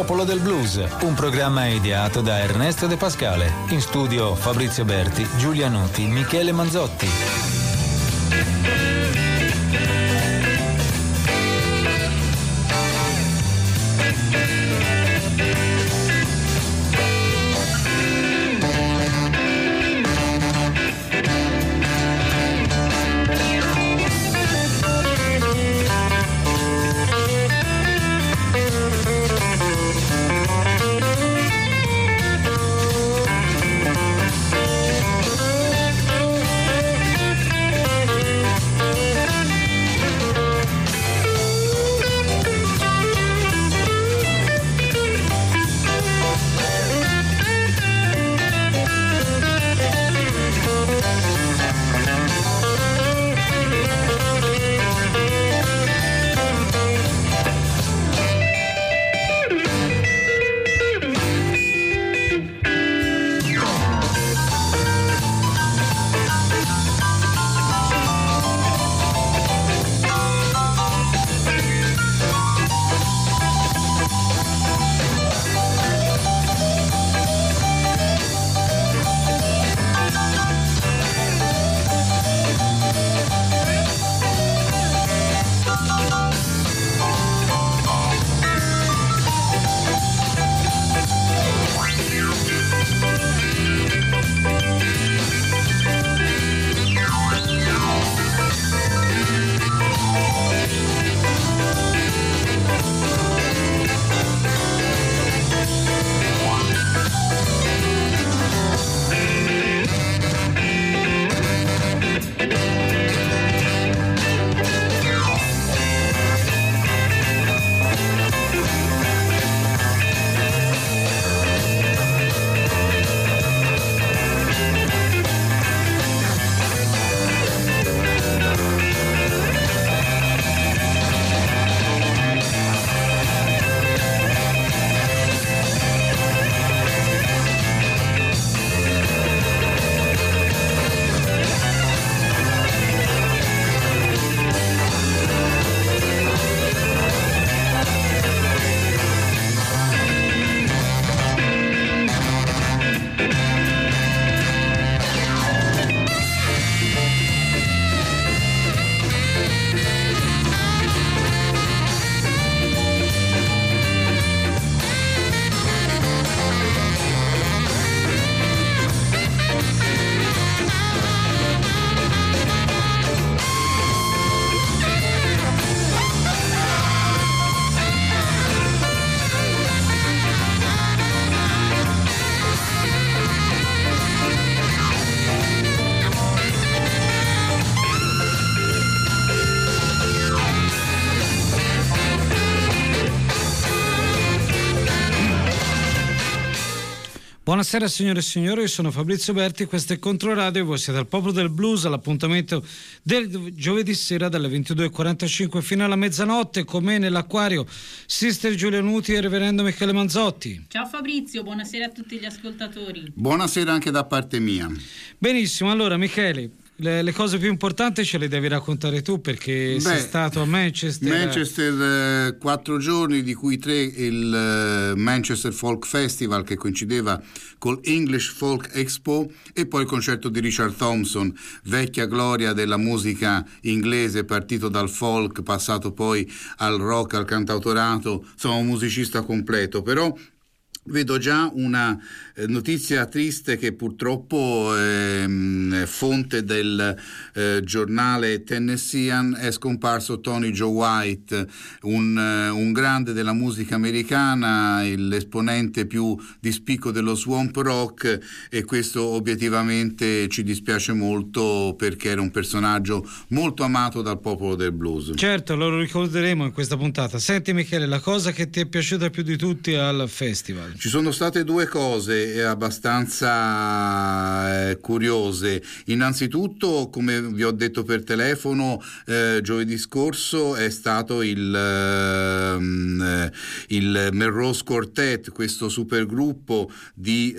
Popolo del Blues, un programma ideato da Ernesto De Pascale. In studio Fabrizio Berti, Giulia Nuti, Michele Manzotti. Buonasera signore e signori, io sono Fabrizio Berti, questo è Controradio e voi siete al Popolo del Blues, all'appuntamento del giovedì sera dalle 22.45 fino alla mezzanotte, con me nell'acquario Sister Giulia Nuti e Reverendo Michele Manzotti. Ciao Fabrizio, buonasera a tutti gli ascoltatori. Buonasera anche da parte mia. Benissimo, allora Michele, le cose più importanti ce le devi raccontare tu, perché sei stato a Manchester 4 giorni, di cui 3 il Manchester Folk Festival, che coincideva col English Folk Expo, e poi il concerto di Richard Thompson, vecchia gloria della musica inglese, partito dal folk, passato poi al rock, al cantautorato, insomma un musicista completo. Però vedo già una notizia triste, che purtroppo fonte del giornale Tennessean: è scomparso Tony Joe White, un grande della musica americana, l'esponente più di spicco dello swamp rock, e questo obiettivamente ci dispiace molto, perché era un personaggio molto amato dal popolo del blues. Certo, lo ricorderemo in questa puntata. Senti Michele, la cosa che ti è piaciuta più di tutti al festival? Ci sono state due cose abbastanza curiose. Innanzitutto, come vi ho detto per telefono, giovedì scorso è stato il Melrose Quartet, questo supergruppo di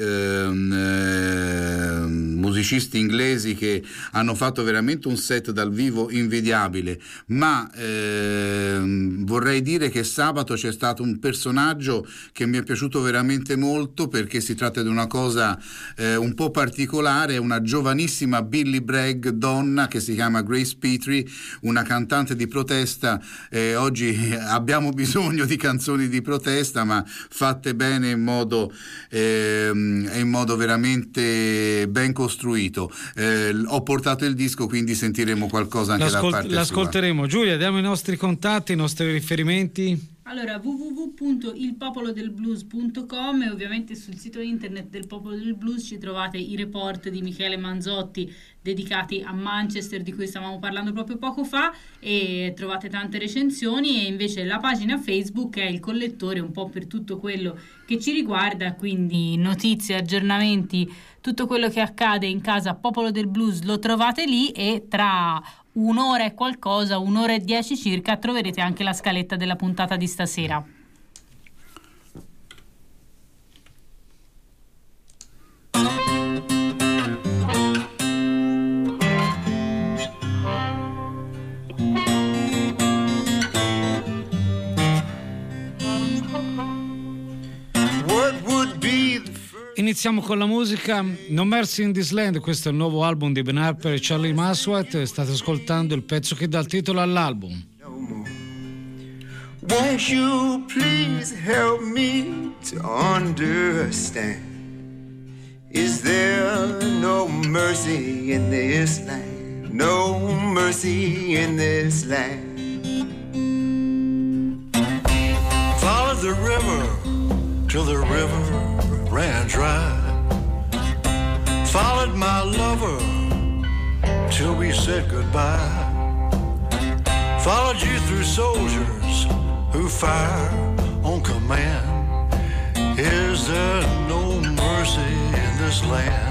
musicisti inglesi che hanno fatto veramente un set dal vivo invidiabile, ma vorrei dire che sabato c'è stato un personaggio che mi è piaciuto veramente molto, perché si tratta di una cosa un po' particolare, una giovanissima Billy Bragg donna che si chiama Grace Petrie, una cantante di protesta. Oggi abbiamo bisogno di canzoni di protesta, ma fatte bene in modo veramente ben costruito. Ho portato il disco, quindi sentiremo qualcosa anche da parte sua. L'ascolteremo. Giulia, diamo i nostri contatti, i nostri riferimenti. Allora, www.ilpopolodelblues.com, e ovviamente sul sito internet del Popolo del Blues ci trovate i report di Michele Manzotti dedicati a Manchester, di cui stavamo parlando proprio poco fa, e trovate tante recensioni, e invece la pagina Facebook è il collettore un po' per tutto quello che ci riguarda, quindi notizie, aggiornamenti, tutto quello che accade in casa Popolo del Blues lo trovate lì, e tra un'ora e qualcosa, 1:10 circa, troverete anche la scaletta della puntata di stasera. Iniziamo con la musica. No Mercy in This Land, questo è il nuovo album di Ben Harper e Charlie Maswat. State ascoltando il pezzo che dà il titolo all'album. Won't you please help me to understand? Is there no mercy in this land? No mercy in this land. Follow the river till the river ran dry. Followed my lover till we said goodbye. Followed you through soldiers who fire on command. Is there no mercy in this land?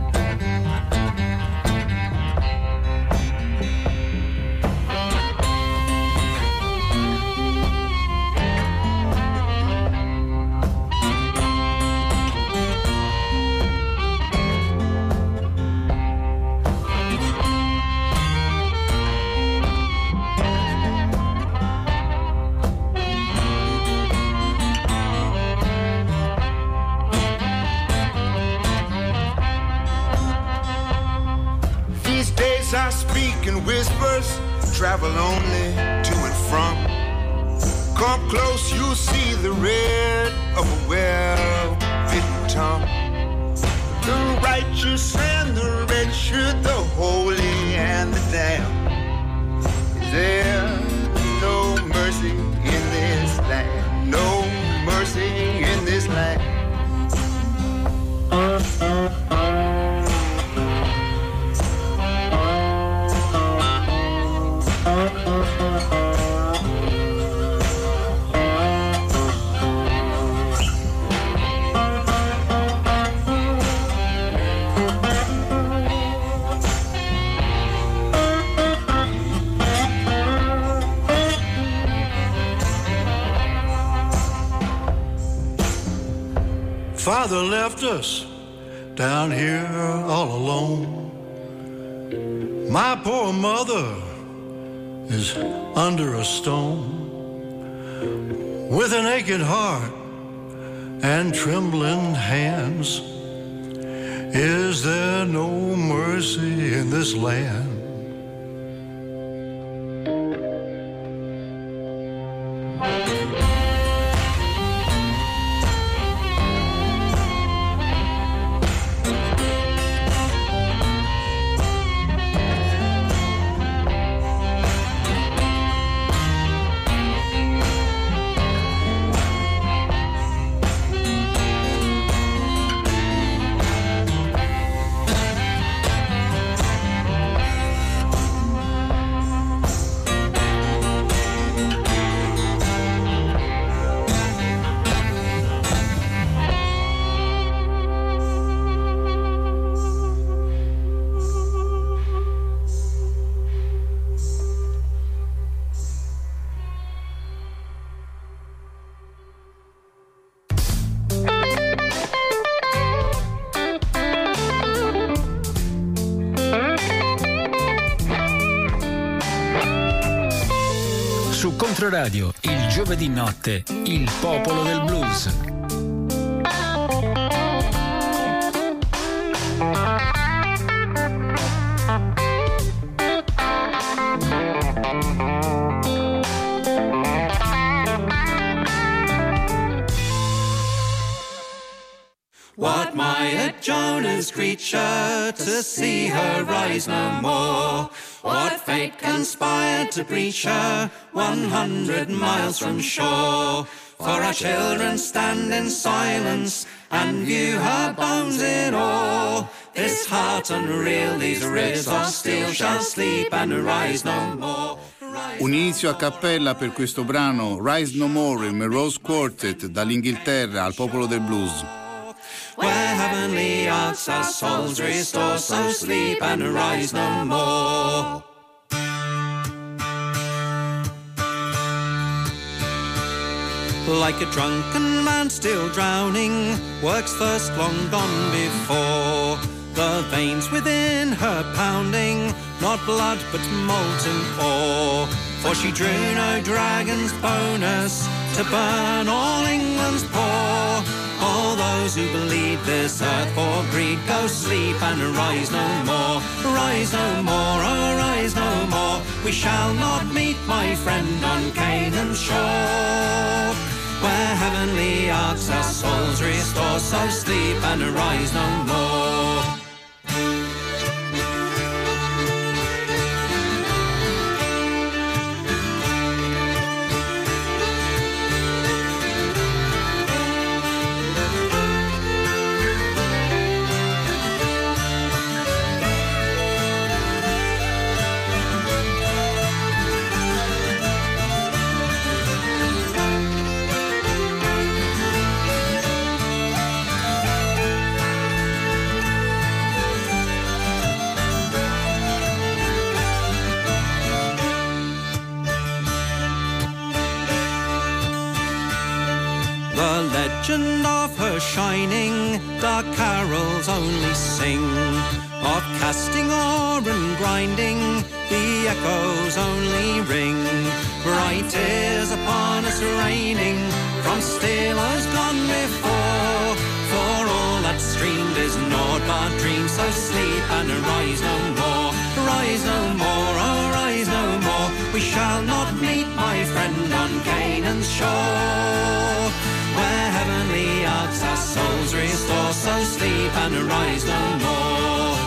I speak in whispers, travel only to and from. Come close, you'll see the red of a well-bitten tongue. The righteous and the wretched, the holy and the damned. Is there no mercy in this land? No mercy in this land. Father left us down here all alone. My poor mother is under a stone, with an aching heart and trembling hands. Is there no mercy in this land? Su Controradio, il giovedì notte, il popolo del blues. What might Jonah's creature to see her rise no more? What fate conspired to breach her 100 miles from shore? For our children stand in silence and view her bones in awe. This heart unreal, these ribs of steel shall sleep and rise no more. Un inizio a cappella per questo brano Rise No More, il Melrose Quartet, dall'Inghilterra al popolo del blues. Where heavenly arts our souls restore, so sleep and rise no more. Like a drunken man still drowning, works thirst long gone before. The veins within her pounding, not blood but molten ore. For she drew no dragon's bonus to burn all England's poor. All those who believe this earth for greed go sleep and rise no more. Rise no more, oh rise no more. We shall not meet, my friend, on Canaan's shore. Where heavenly arts our souls restore, so sleep and rise no more. The legend of her shining, dark carols only sing. Of casting ore and grinding, the echoes only ring. Bright tears upon us raining, from stealers gone before. For all that streamed is naught but dreams, so sleep and rise no more. Rise no more, oh rise no more. We shall not meet, my friend, on Canaan's shore. Where heavenly arts our souls restore, so sleep and rise no more.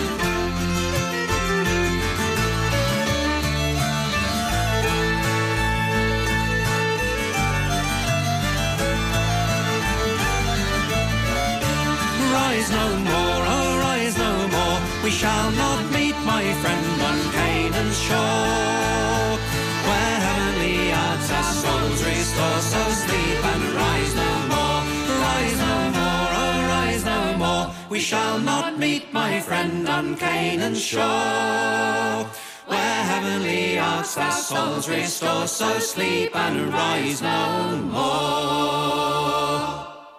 Rise no more, oh rise no more. We shall not meet, my friend, on Canaan's shore. Where heavenly arts our souls restore, so sleep and rise no more. Rise no more, oh rise no more. We shall not meet, my friend, on Canaan's shore. Where heavenly arts our souls restore, so sleep and rise no more.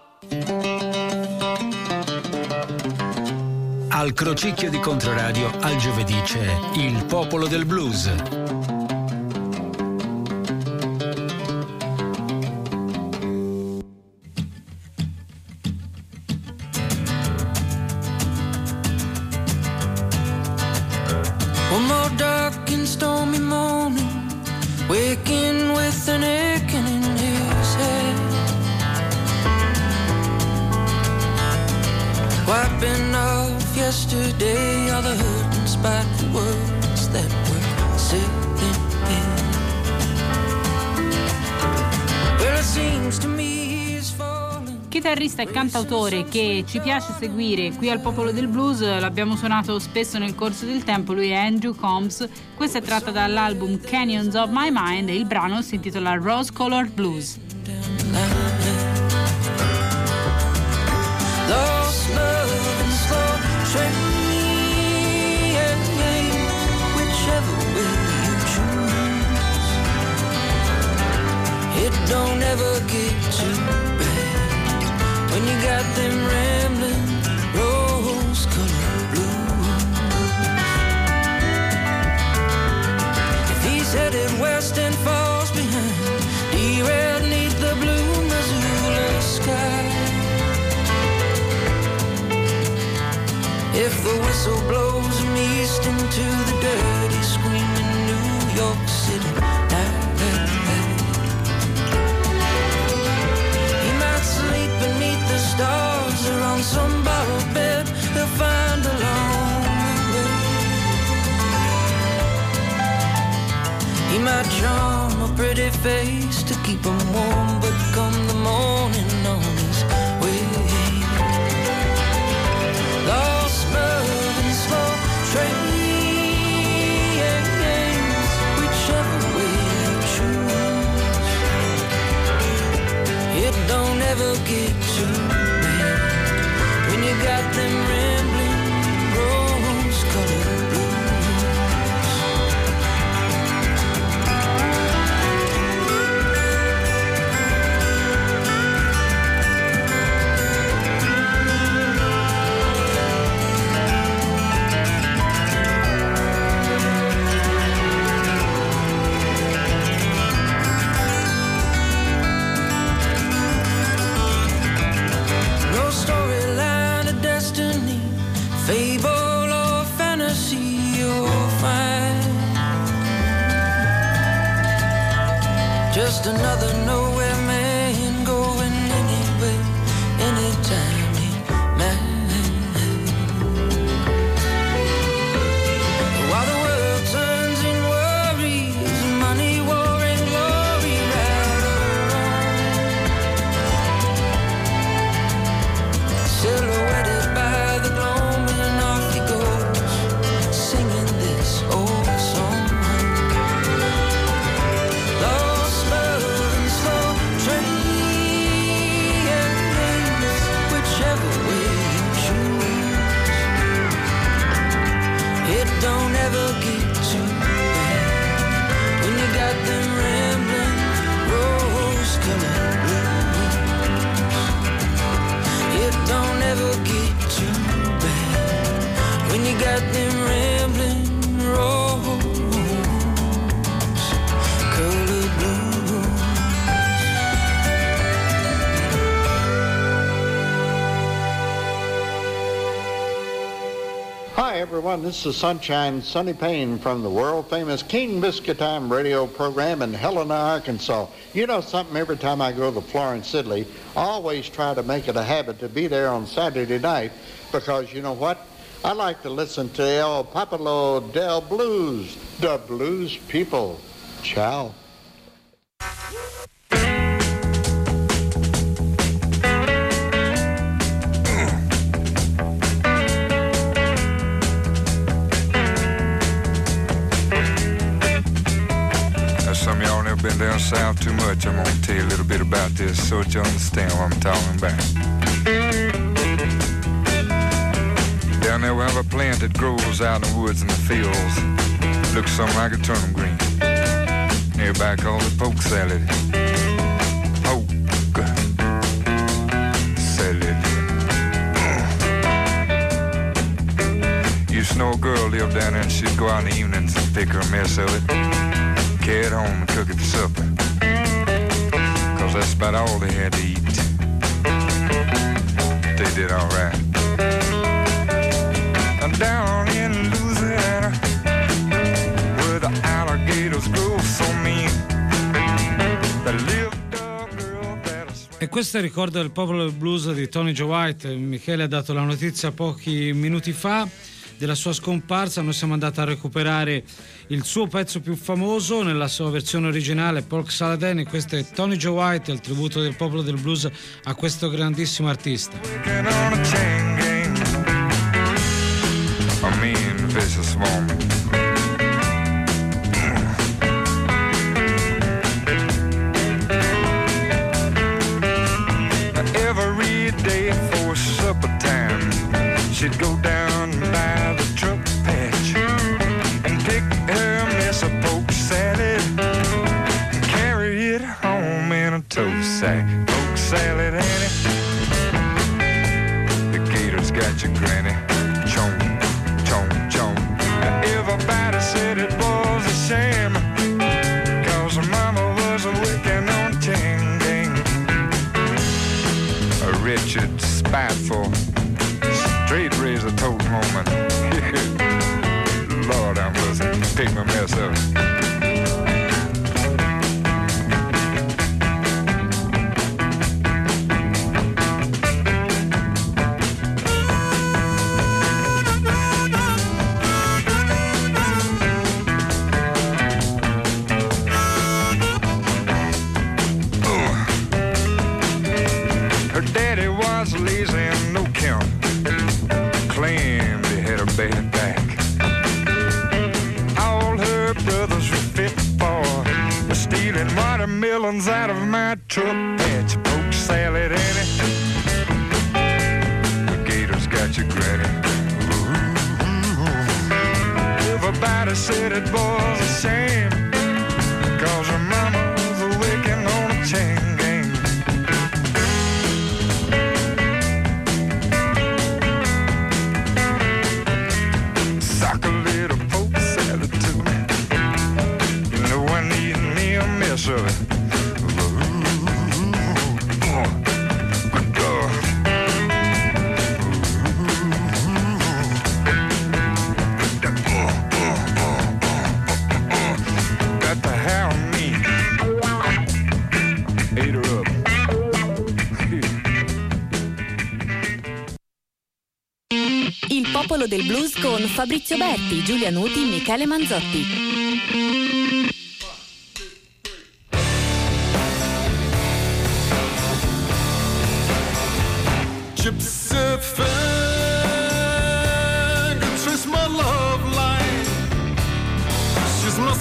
Al crocicchio di Controradio, al giovedì c'è il popolo del blues. One more dark and stormy morning, waking with an aching in his head, wiping off yesterday all the hurt and spiteful words that were said in bed. Well, it seems to me he's falling. Chitarrista e cantautore che ci piace seguire qui al Popolo del Blues, l'abbiamo suonato spesso nel corso del tempo, lui è Andrew Combs. Questa è tratta dall'album Canyons of My Mind e il brano si intitola Rose Colored Blues. Lost love and slow train, whichever way you choose. It don't ever get too bad when you got them rambling rose-colored blues. If he's headed west and falls the whistle blows him east into the dirty, screaming New York City night. He might sleep beneath the stars or on some borrowed bed he'll find along the way. He might charm a pretty face to keep him warm, but come the morning on his way, lost love and slow trains, whichever way you choose, it don't ever get too bad when you got them rambling rose-colored blues. Fable or fantasy you'll find, just another nowhere man going anywhere, anytime he might. While the world turns in worries, money, war and glory right around, silhouetted by the glow, don't ever get too bad when you got them rambling rose-colored blues. It don't ever get too bad when you got them rambling rose-colored blues. Hi everyone, this is Sunshine Sonny Payne from the world-famous King Biscuit Time radio program in Helena, Arkansas. You know something, every time I go to Florence, Italy, I always try to make it a habit to be there on Saturday night because you know what? I like to listen to El Popolo del Blues, the blues people. Ciao. Some of y'all never been down south too much. I'm gonna tell you a little bit about this so that you understand what I'm talking about. Down there we have a plant that grows out in the woods and the fields. Looks something like a turnip green. Everybody calls it poke salad. Poke salad. Used to know a girl lived down there and she'd go out in the evenings and pick her a mess of it, carry it home and cook it for supper, 'cause that's about all they had to eat. They did all right. Down in Louisiana, where the alligators grow so mean, there lived a girl that was... E questo è il ricordo del popolo del blues di Tony Joe White. Michele ha dato la notizia pochi minuti fa della sua scomparsa. Noi siamo andati a recuperare il suo pezzo più famoso nella sua versione originale, Polk Salad. E questo è Tony Joe White, il tributo del popolo del blues a questo grandissimo artista. A mean, vicious woman. Every day for supper time, she'd go down by the truck patch and pick her mess of poke salad and carry it home in a tow sack. Poke salad, Annie, the gators got your granny. Chomp, chomp, chomp. Everybody said it was a shame, 'cause her mama was a working on ting ding. A wretched, spiteful, straight razor tote moment. Lord, I must take my mess up. Lazy and no count, claimed he had a bad back. All her brothers were fit for stealing watermelons out of my truck patch. Poke salad, Annie. The gators got your granny. Ooh. Everybody said it was a shame, 'cause her mama was working on a chain gang. Of it. Got to have me. Ate her up. Il popolo del blues con Fabrizio Berti, Giulia Nuti, Michele Manzotti. Gypsy finger, trace my love line. She's my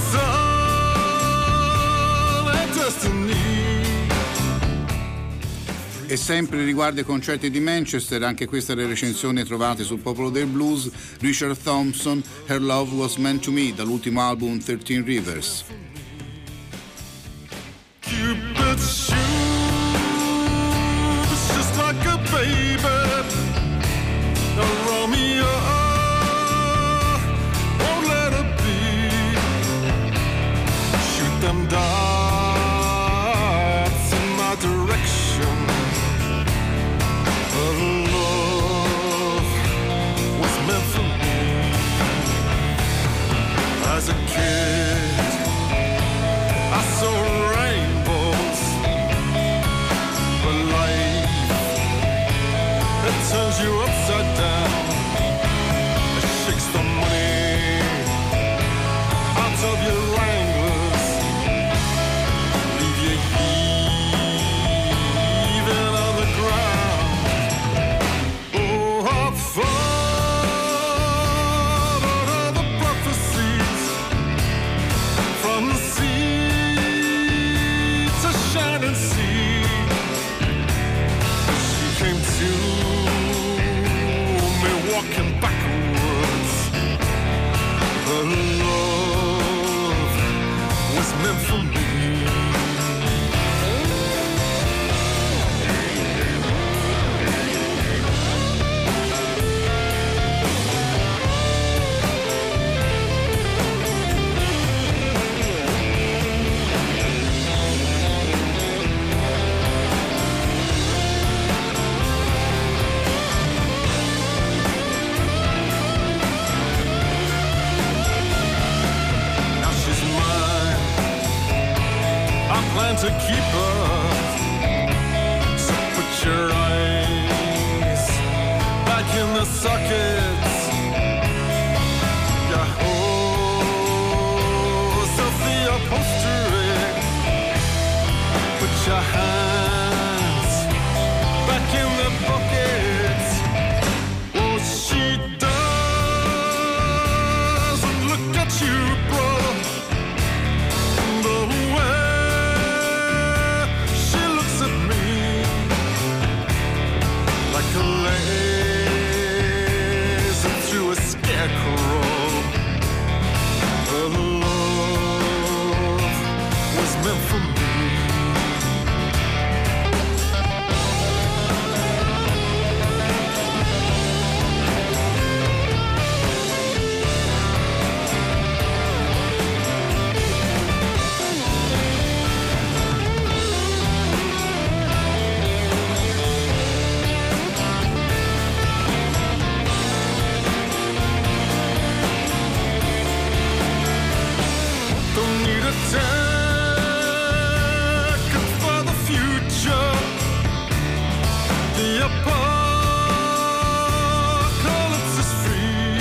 soul and destiny. E sempre riguardo ai concerti di Manchester, anche queste le recensioni trovate sul Popolo del Blues. Richard Thompson, Her Love Was Meant to Me, dall'ultimo album 13 Rivers. Cupid's shoe, it's just like a baby. Romeo won't let it be. Shoot them darts in my direction. Her love was meant for me. As a kid, I saw rainbows, but life, it turns you upside down. It shakes the money out of your wranglers, leave you heaving on the ground. Oh, I've followed all the prophecies from the sea to shining sea. She came to me walking backwards. Her love was meant for me. Plan to keep her, so put your eyes back in the sockets. Yahoo, Sophia upholstery. Put your hands back in the buckets. Oh, she doesn't look at you, brother, the way like a laser through a scarecrow. Her love was meant for me. need a ticket for the future. The apocalypse is free.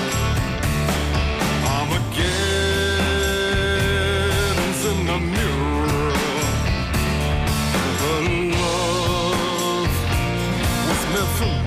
Armageddon's in the mirror. The love was meant for me.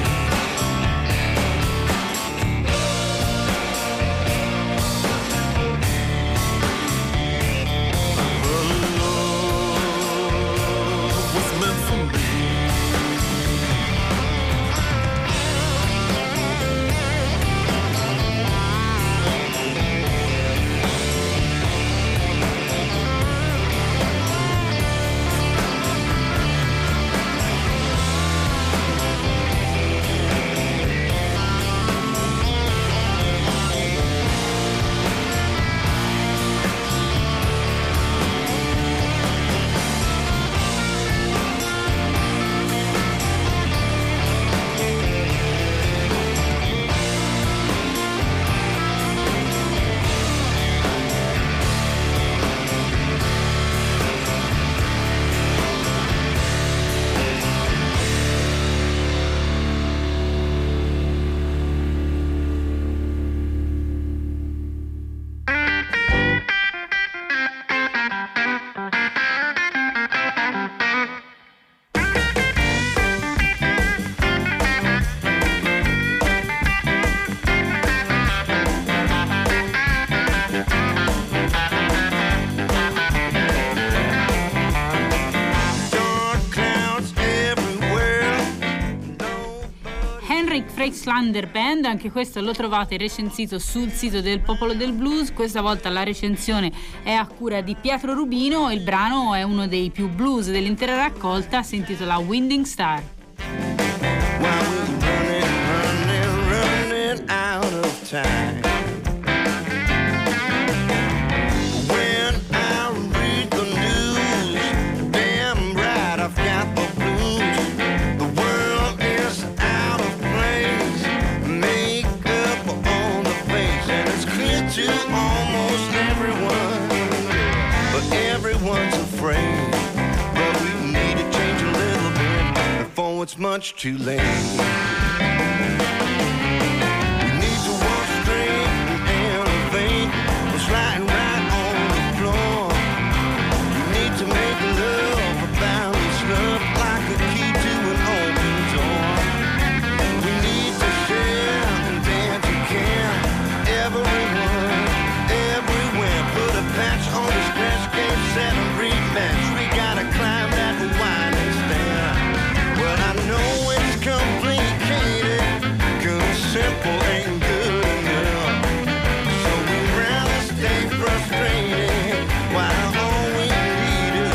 Freislander Band, anche questo lo trovate recensito sul sito del Popolo del Blues. Questa volta la recensione è a cura di Pietro Rubino. Il brano è uno dei più blues dell'intera raccolta, si intitola Winding Star. Running out of time. When I read the news, damn right I've got the blues. The world is out of place, makeup on the face, and it's clear to almost everyone, but everyone's afraid. But we need to change a little bit before it's much too late. Sliding right on the floor. You need to make love about this love like a key to an open door. We need to share and dance again. Everyone, everywhere. Put a patch on the scratch game, set a rematch. We gotta climb that winding stair. Well, I know it's complicated, 'cause simple ain't good enough. Stay frustrated while all we need is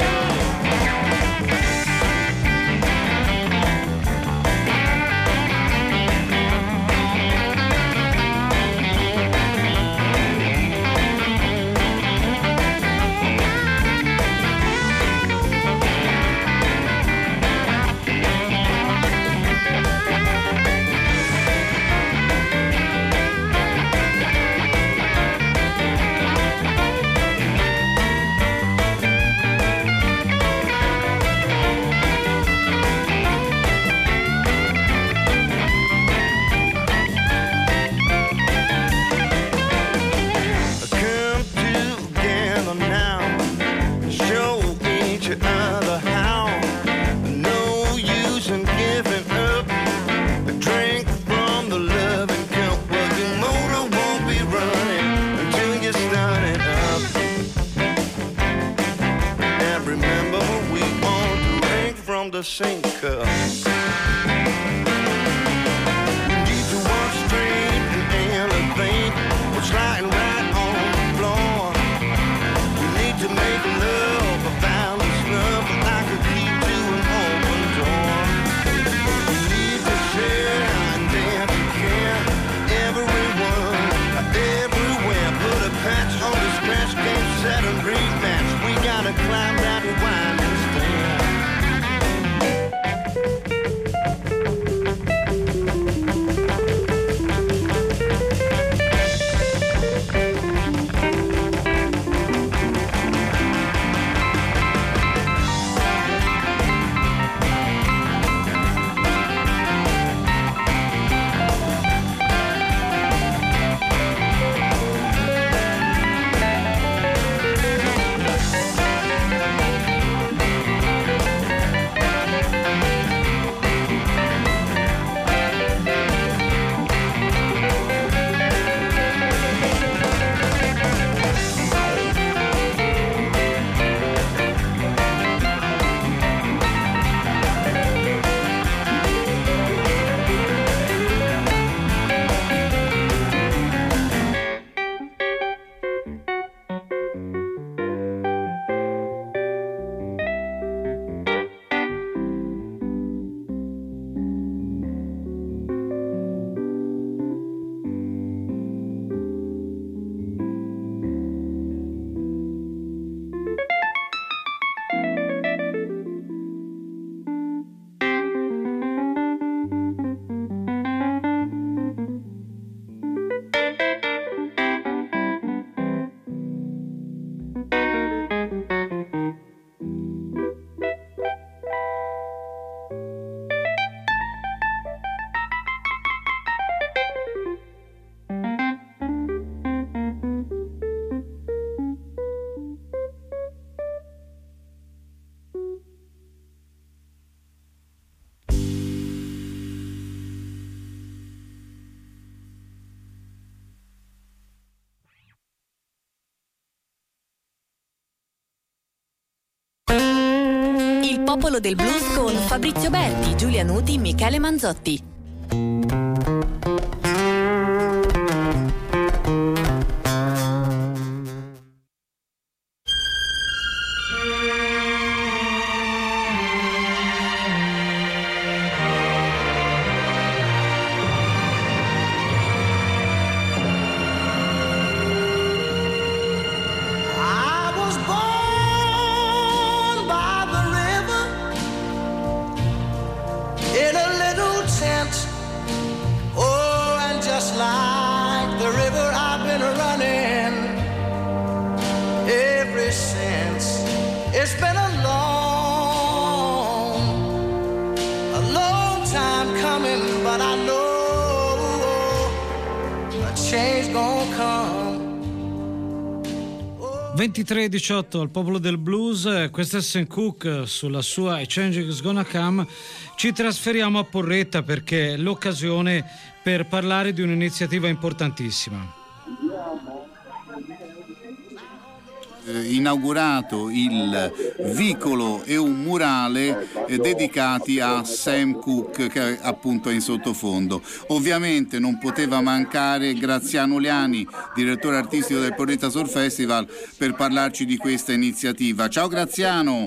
the sink cup. We need to walk straight and elevate. We're sliding right on the floor. We need to make love about this love like a key to an open door. We need to share and dance again. Everyone, everywhere. Put a patch on the scratch game, set a rematch. We gotta climb that winding stair. Popolo del Blues con Fabrizio Berti, Giulia Nuti, Michele Manzotti. but I know a change gonna come. 23:18 al Popolo del Blues, questo è Sam Cooke sulla sua A Change Is Gonna Come. Ci trasferiamo a Porretta perché è l'occasione per parlare di un'iniziativa importantissima. Inaugurato il vicolo e un murale dedicati a Sam Cooke, che appunto è in sottofondo. Ovviamente non poteva mancare Graziano Liani, direttore artistico del Porretta Soul Festival, per parlarci di questa iniziativa. Ciao Graziano.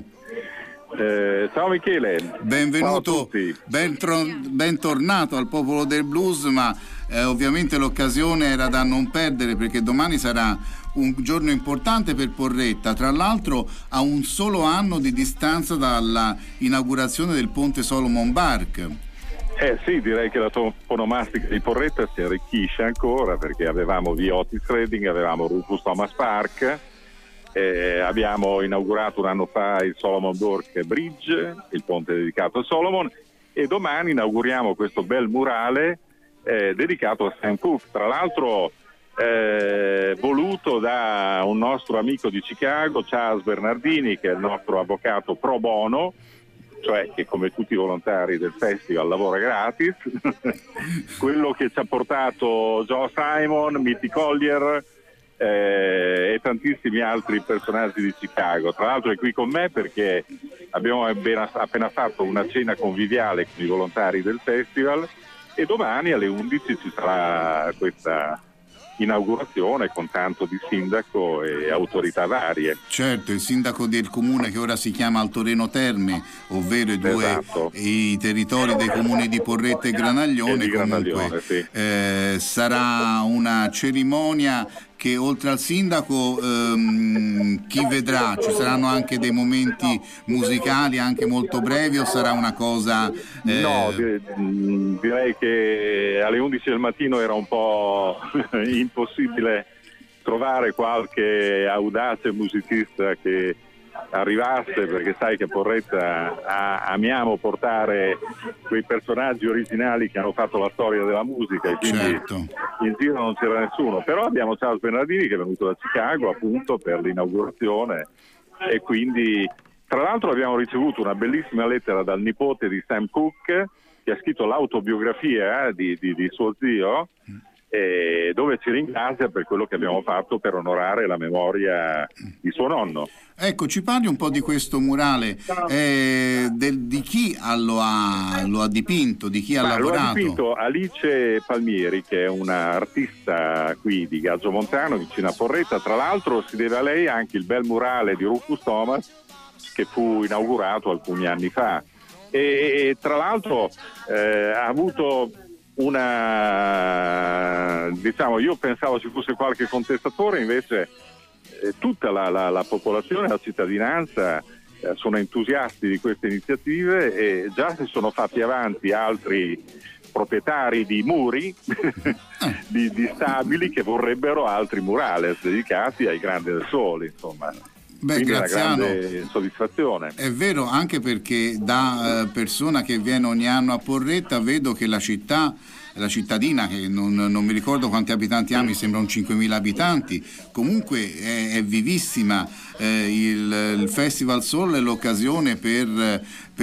Ciao Michele. Benvenuto, bentornato al Popolo del Blues, ma ovviamente l'occasione era da non perdere perché domani sarà un giorno importante per Porretta, tra l'altro a un solo anno di distanza dalla inaugurazione del ponte Solomon Bark. Sì, direi che la toponomastica di Porretta si arricchisce ancora perché avevamo via Otis Redding, avevamo Rufus Thomas Park, abbiamo inaugurato un anno fa il Solomon Burke Bridge, il ponte dedicato a Solomon, e domani inauguriamo questo bel murale dedicato a Sam Cooke, tra l'altro voluto da un nostro amico di Chicago, Charles Bernardini, che è il nostro avvocato pro bono, cioè che come tutti i volontari del festival lavora gratis, quello che ci ha portato Joe Simon, Mitty Collier e tantissimi altri personaggi di Chicago. Tra l'altro è qui con me perché abbiamo appena fatto una cena conviviale con i volontari del festival e domani alle 11 ci sarà questa inaugurazione con tanto di sindaco e autorità varie. Certo, il sindaco del comune che ora si chiama Altoreno Terme, ovvero i territori dei comuni di Porretta e Granaglione, comunque sì. Sarà una cerimonia che oltre al sindaco chi vedrà? Ci saranno anche dei momenti musicali anche molto brevi o sarà una cosa... No, direi che alle 11 del mattino era un po' impossibile trovare qualche audace musicista che arrivasse, perché sai che a Porretta amiamo portare quei personaggi originali che hanno fatto la storia della musica e quindi in giro non c'era nessuno, però abbiamo Charles Bernardini che è venuto da Chicago appunto per l'inaugurazione e quindi tra l'altro abbiamo ricevuto una bellissima lettera dal nipote di Sam Cooke che ha scritto l'autobiografia di suo zio, dove ci ringrazia per quello che abbiamo fatto per onorare la memoria di suo nonno. Ecco, ci parli un po' di questo murale, di chi lo ha dipinto, di chi ha lavorato? Lo ha dipinto Alice Palmieri, che è una artista qui di Gaggio Montano, vicino a Porretta. Tra l'altro si deve a lei anche il bel murale di Rufus Thomas, che fu inaugurato alcuni anni fa. E tra l'altro ha avuto io pensavo ci fosse qualche contestatore, invece tutta la popolazione, la cittadinanza sono entusiasti di queste iniziative e già si sono fatti avanti altri proprietari di muri di stabili che vorrebbero altri murales dedicati ai grandi del sole, insomma. Beh, Graziano, una grande soddisfazione. È vero, anche perché da persona che viene ogni anno a Porretta vedo che la cittadina, che non mi ricordo quanti abitanti ha, mi sembra un 5.000 abitanti, comunque è vivissima. Il Festival Soul è l'occasione per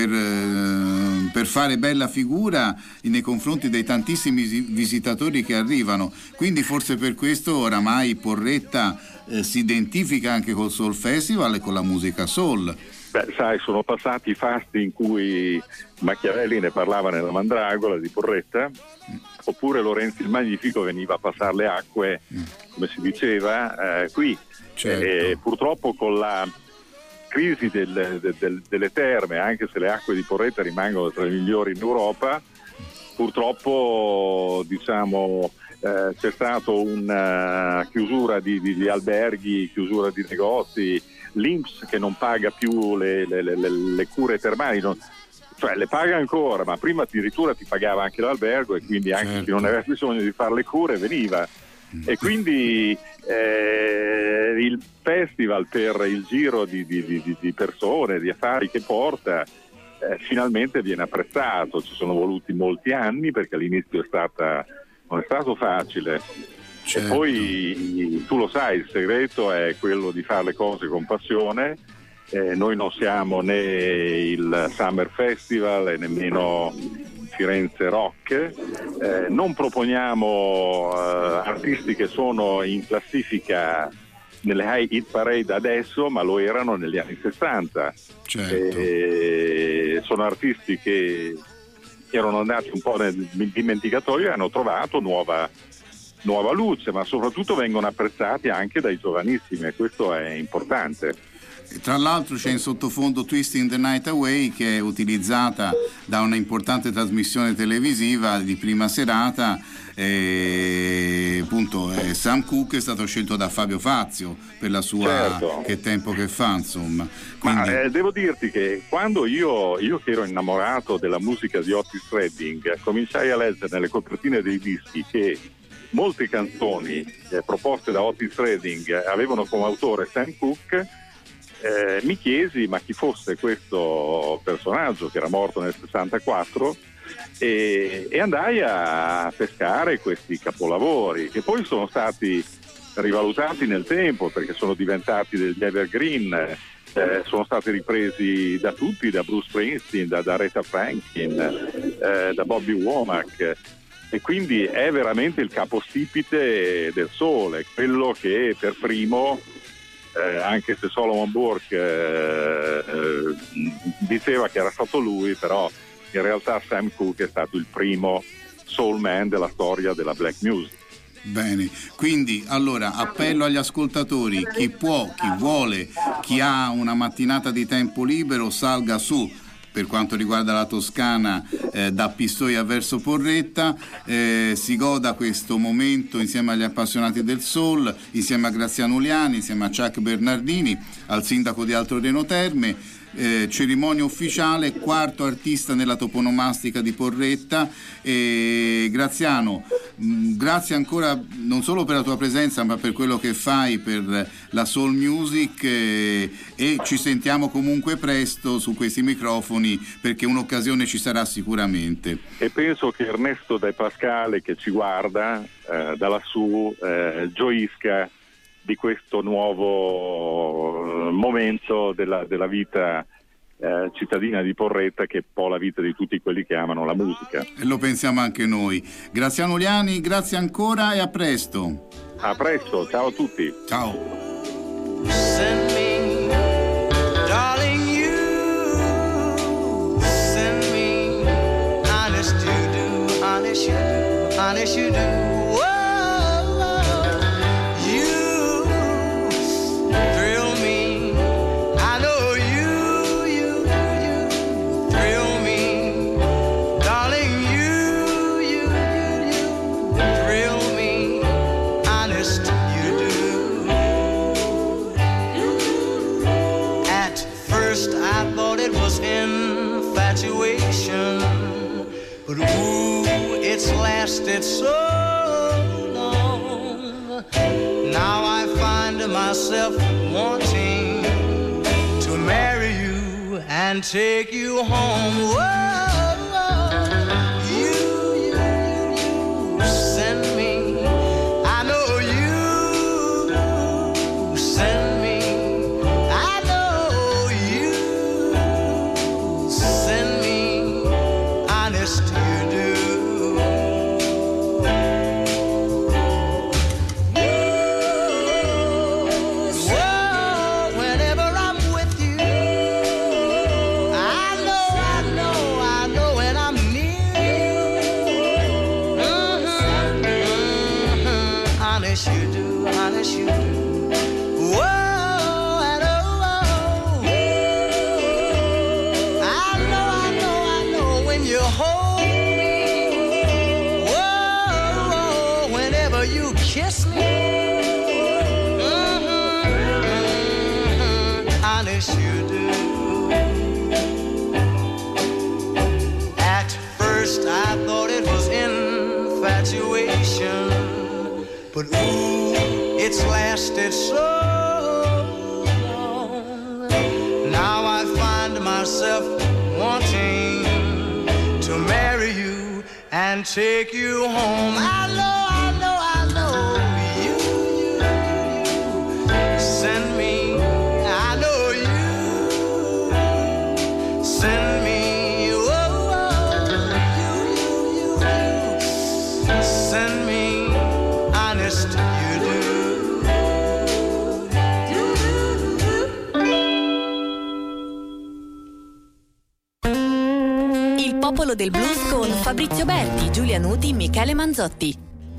fare bella figura nei confronti dei tantissimi visitatori che arrivano, quindi forse per questo oramai Porretta si identifica anche col Soul Festival e con la musica soul. Beh, sai, sono passati i fasti in cui Machiavelli ne parlava nella Mandragola di Porretta, oppure Lorenzo il Magnifico veniva a passare le acque, come si diceva, qui. Certo. Purtroppo con la crisi delle terme, anche se le acque di Porretta rimangono tra le migliori in Europa, purtroppo diciamo c'è stato una chiusura di alberghi, chiusura di negozi, l'INPS che non paga più le cure termali, cioè le paga ancora, ma prima addirittura ti pagava anche l'albergo, e quindi anche chi non aveva bisogno di fare le cure veniva. E quindi il festival, per il giro di persone, di affari che porta, finalmente viene apprezzato. Ci sono voluti molti anni, perché all'inizio non è stato facile. Certo. E poi tu lo sai, il segreto è quello di fare le cose con passione. Noi non siamo né il Summer Festival e nemmeno Firenze Rock, non proponiamo artisti che sono in classifica nelle high hit parade adesso, ma lo erano negli anni 60. Certo. Sono artisti che erano andati un po' nel dimenticatoio e hanno trovato nuova luce, ma soprattutto vengono apprezzati anche dai giovanissimi, e questo è importante. E tra l'altro c'è in sottofondo Twisting the Night Away, che è utilizzata da una importante trasmissione televisiva di prima serata, appunto Sam Cooke è stato scelto da Fabio Fazio per la sua certo. Che tempo che fa, insomma. Quindi... Ma devo dirti che quando io che ero innamorato della musica di Otis Redding, cominciai a leggere nelle copertine dei dischi che molte canzoni proposte da Otis Redding avevano come autore Sam Cooke, mi chiesi ma chi fosse questo personaggio, che era morto nel 64, e andai a pescare questi capolavori, che poi sono stati rivalutati nel tempo, perché sono diventati degli evergreen, sono stati ripresi da tutti, da Bruce Springsteen, da Aretha Franklin, da Bobby Womack, e quindi è veramente il capostipite del soul, è quello che per primo, anche se Solomon Burke diceva che era stato lui, però in realtà Sam Cooke è stato il primo soul man della storia della black music. Bene, quindi allora appello agli ascoltatori: chi può, chi vuole, chi ha una mattinata di tempo libero, salga su. Per quanto riguarda la Toscana, da Pistoia verso Porretta, si goda questo momento insieme agli appassionati del soul, insieme a Graziano Uliani, insieme a Chuck Bernardini, al sindaco di Alto Reno Terme. Cerimonia ufficiale, quarto artista nella toponomastica di Porretta. Graziano, grazie ancora non solo per la tua presenza, ma per quello che fai per la soul music, e ci sentiamo comunque presto su questi microfoni, perché un'occasione ci sarà sicuramente. E penso che Ernesto De Pascale, che ci guarda da lassù, gioisca di questo nuovo momento della vita cittadina di Porretta, che è un po' la vita di tutti quelli che amano la musica. E lo pensiamo anche noi. Graziano Uliani, grazie ancora e a presto. A presto, ciao a tutti. Ciao. Send me, darling, you send me, honest you do, honest you do, honest you do. But ooh, it's lasted so long. Now I find myself wanting to marry you and take you home. Whoa, you send me. I know you send me. I know you send me. Honest you do. Whoa, whenever I'm with you, honest you do. At first I thought it was infatuation, but ooh, it's lasted so long. Now I find myself wanting to marry you and take you home. I know, you send me, I know you send me, you send me, honest you do. Il popolo del blues con Fabrizio Berti, Giulia Nuti, Michele Manzotti.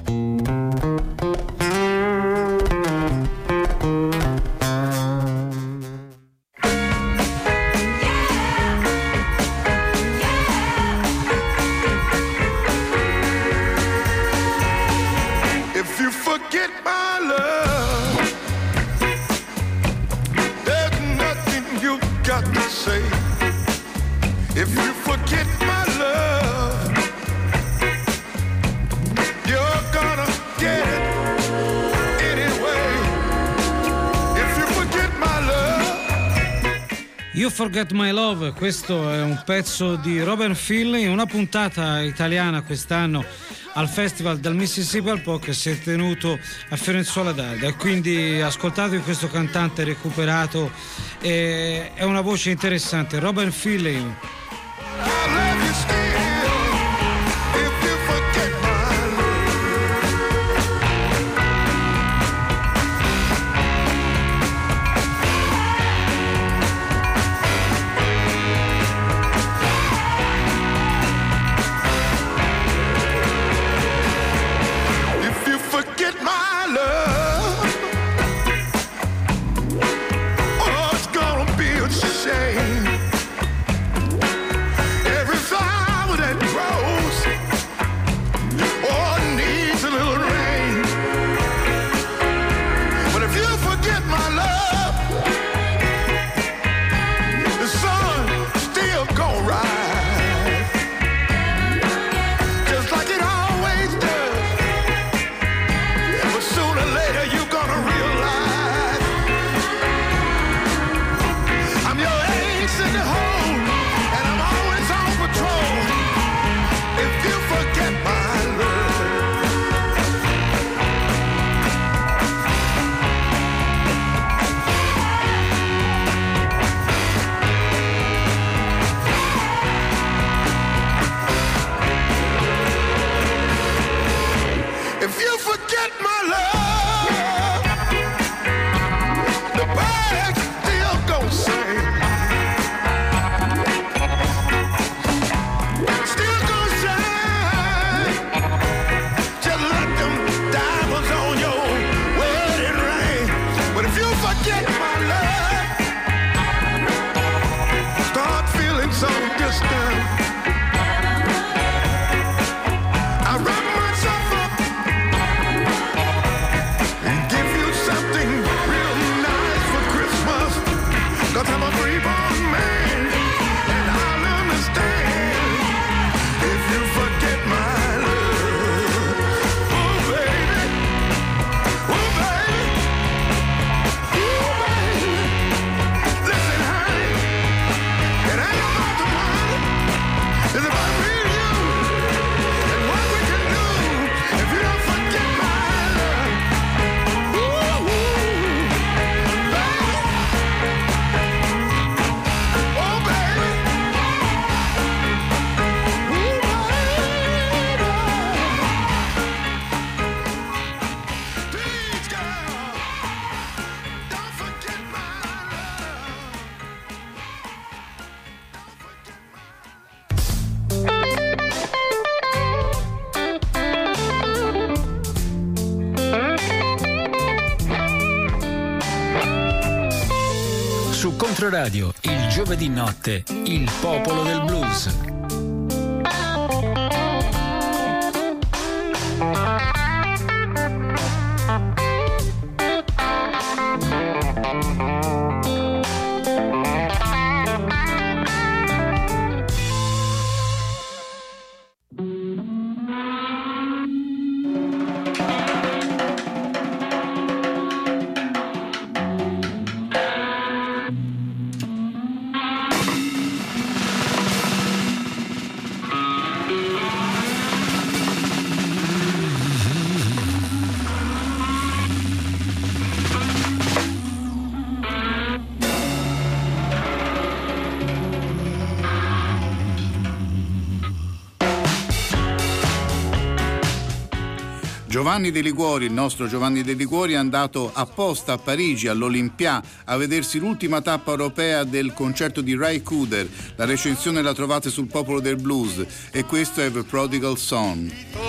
If you forget my love, there's nothing you got to say. If you forget my love, you're gonna get it anyway. If you forget my love. You Forget My Love, questo è un pezzo di Robert Finley, una puntata italiana quest'anno al Festival del Mississippi al Po che si è tenuto a Fiorenzuola d'Adda, e quindi ascoltatevi questo cantante recuperato, è una voce interessante, Robert Finley. Su Controradio, il giovedì notte, il popolo del blues. Giovanni De Liguori, il nostro Giovanni De Liguori, è andato apposta a Parigi, all'Olympia, a vedersi l'ultima tappa europea del concerto di Ray Cooder. La recensione la trovate sul Popolo del Blues e questo è The Prodigal Son.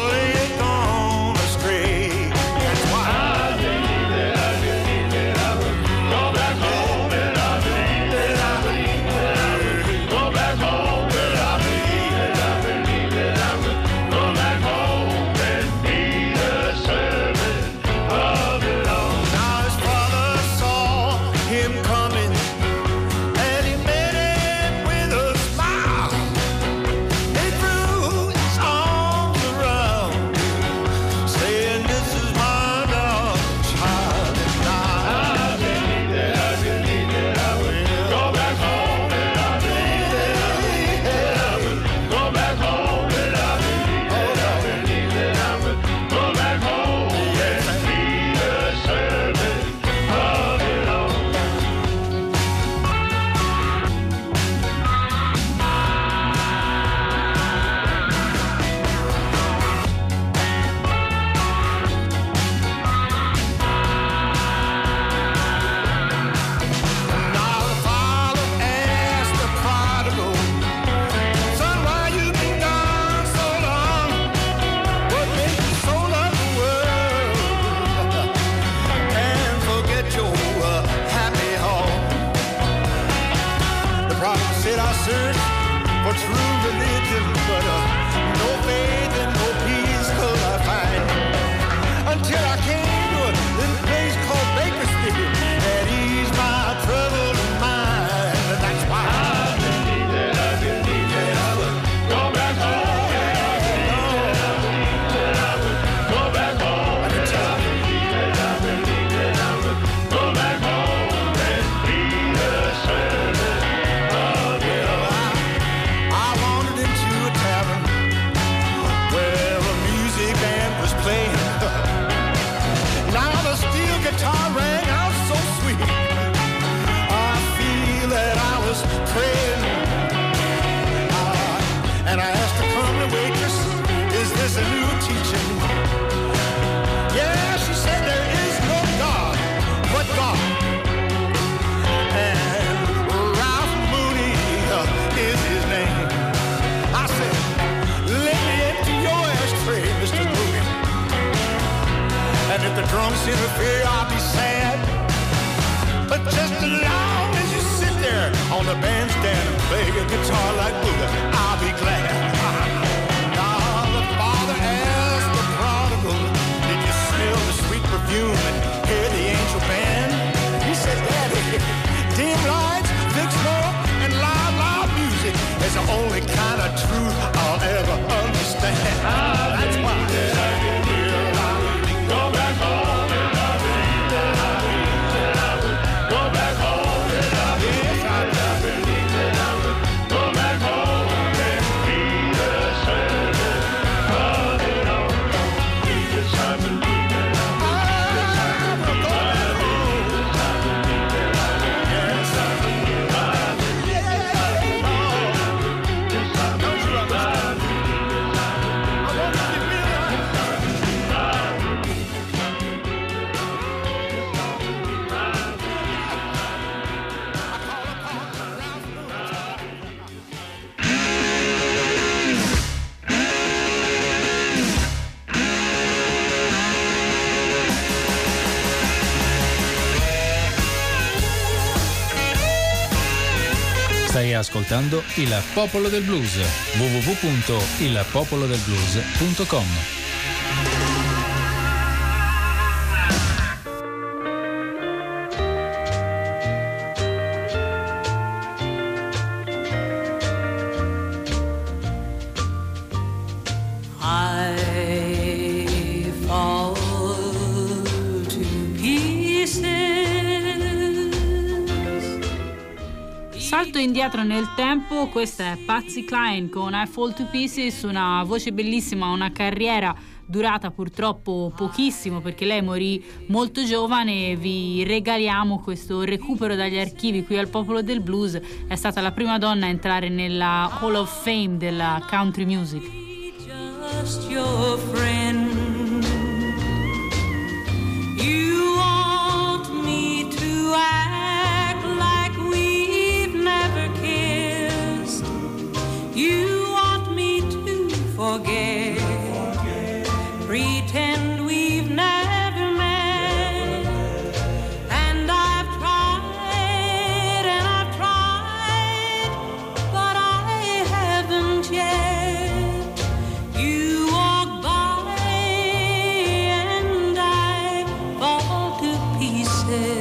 Drums interfere, I'll be sad. But just as long as you sit there on the bandstand and play your guitar like Buddha, I'll be glad. Now the father asked the prodigal, did you smell the sweet perfume and hear the angel band? He said, Daddy, dim lights, big smoke, and loud, loud music is the only kind of truth I'll ever understand. That's why go back home. Stai ascoltando Il Popolo del Blues, www.ilpopolodelblues.com. Salto indietro nel tempo, questa è Patsy Cline con I Fall to Pieces, una voce bellissima, una carriera durata purtroppo pochissimo perché lei morì molto giovane. Vi regaliamo questo recupero dagli archivi qui al Popolo del Blues. È stata la prima donna a entrare nella Hall of Fame della country music. Just your friend. forget. Pretend we've never met. And I've tried, but I haven't yet. You walk by and I fall to pieces.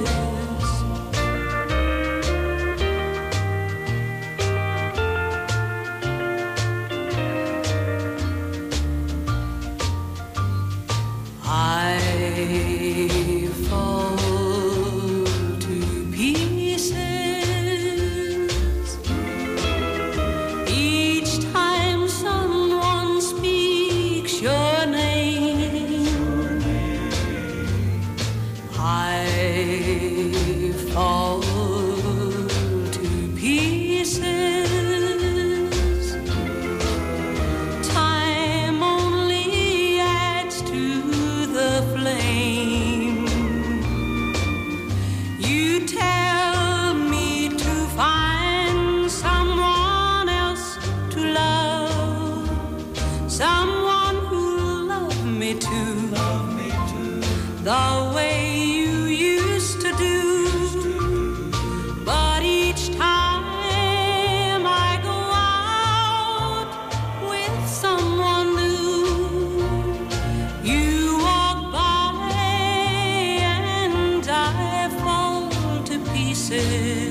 The way you used to do, but each time I go out with someone new, you walk by and I fall to pieces.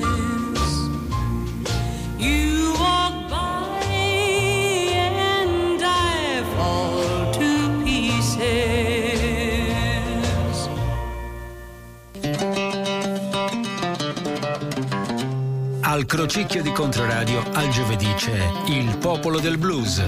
You walk by and I fall to pieces. Al Crocicchio di Controradio al giovedì c'è Il Popolo del Blues.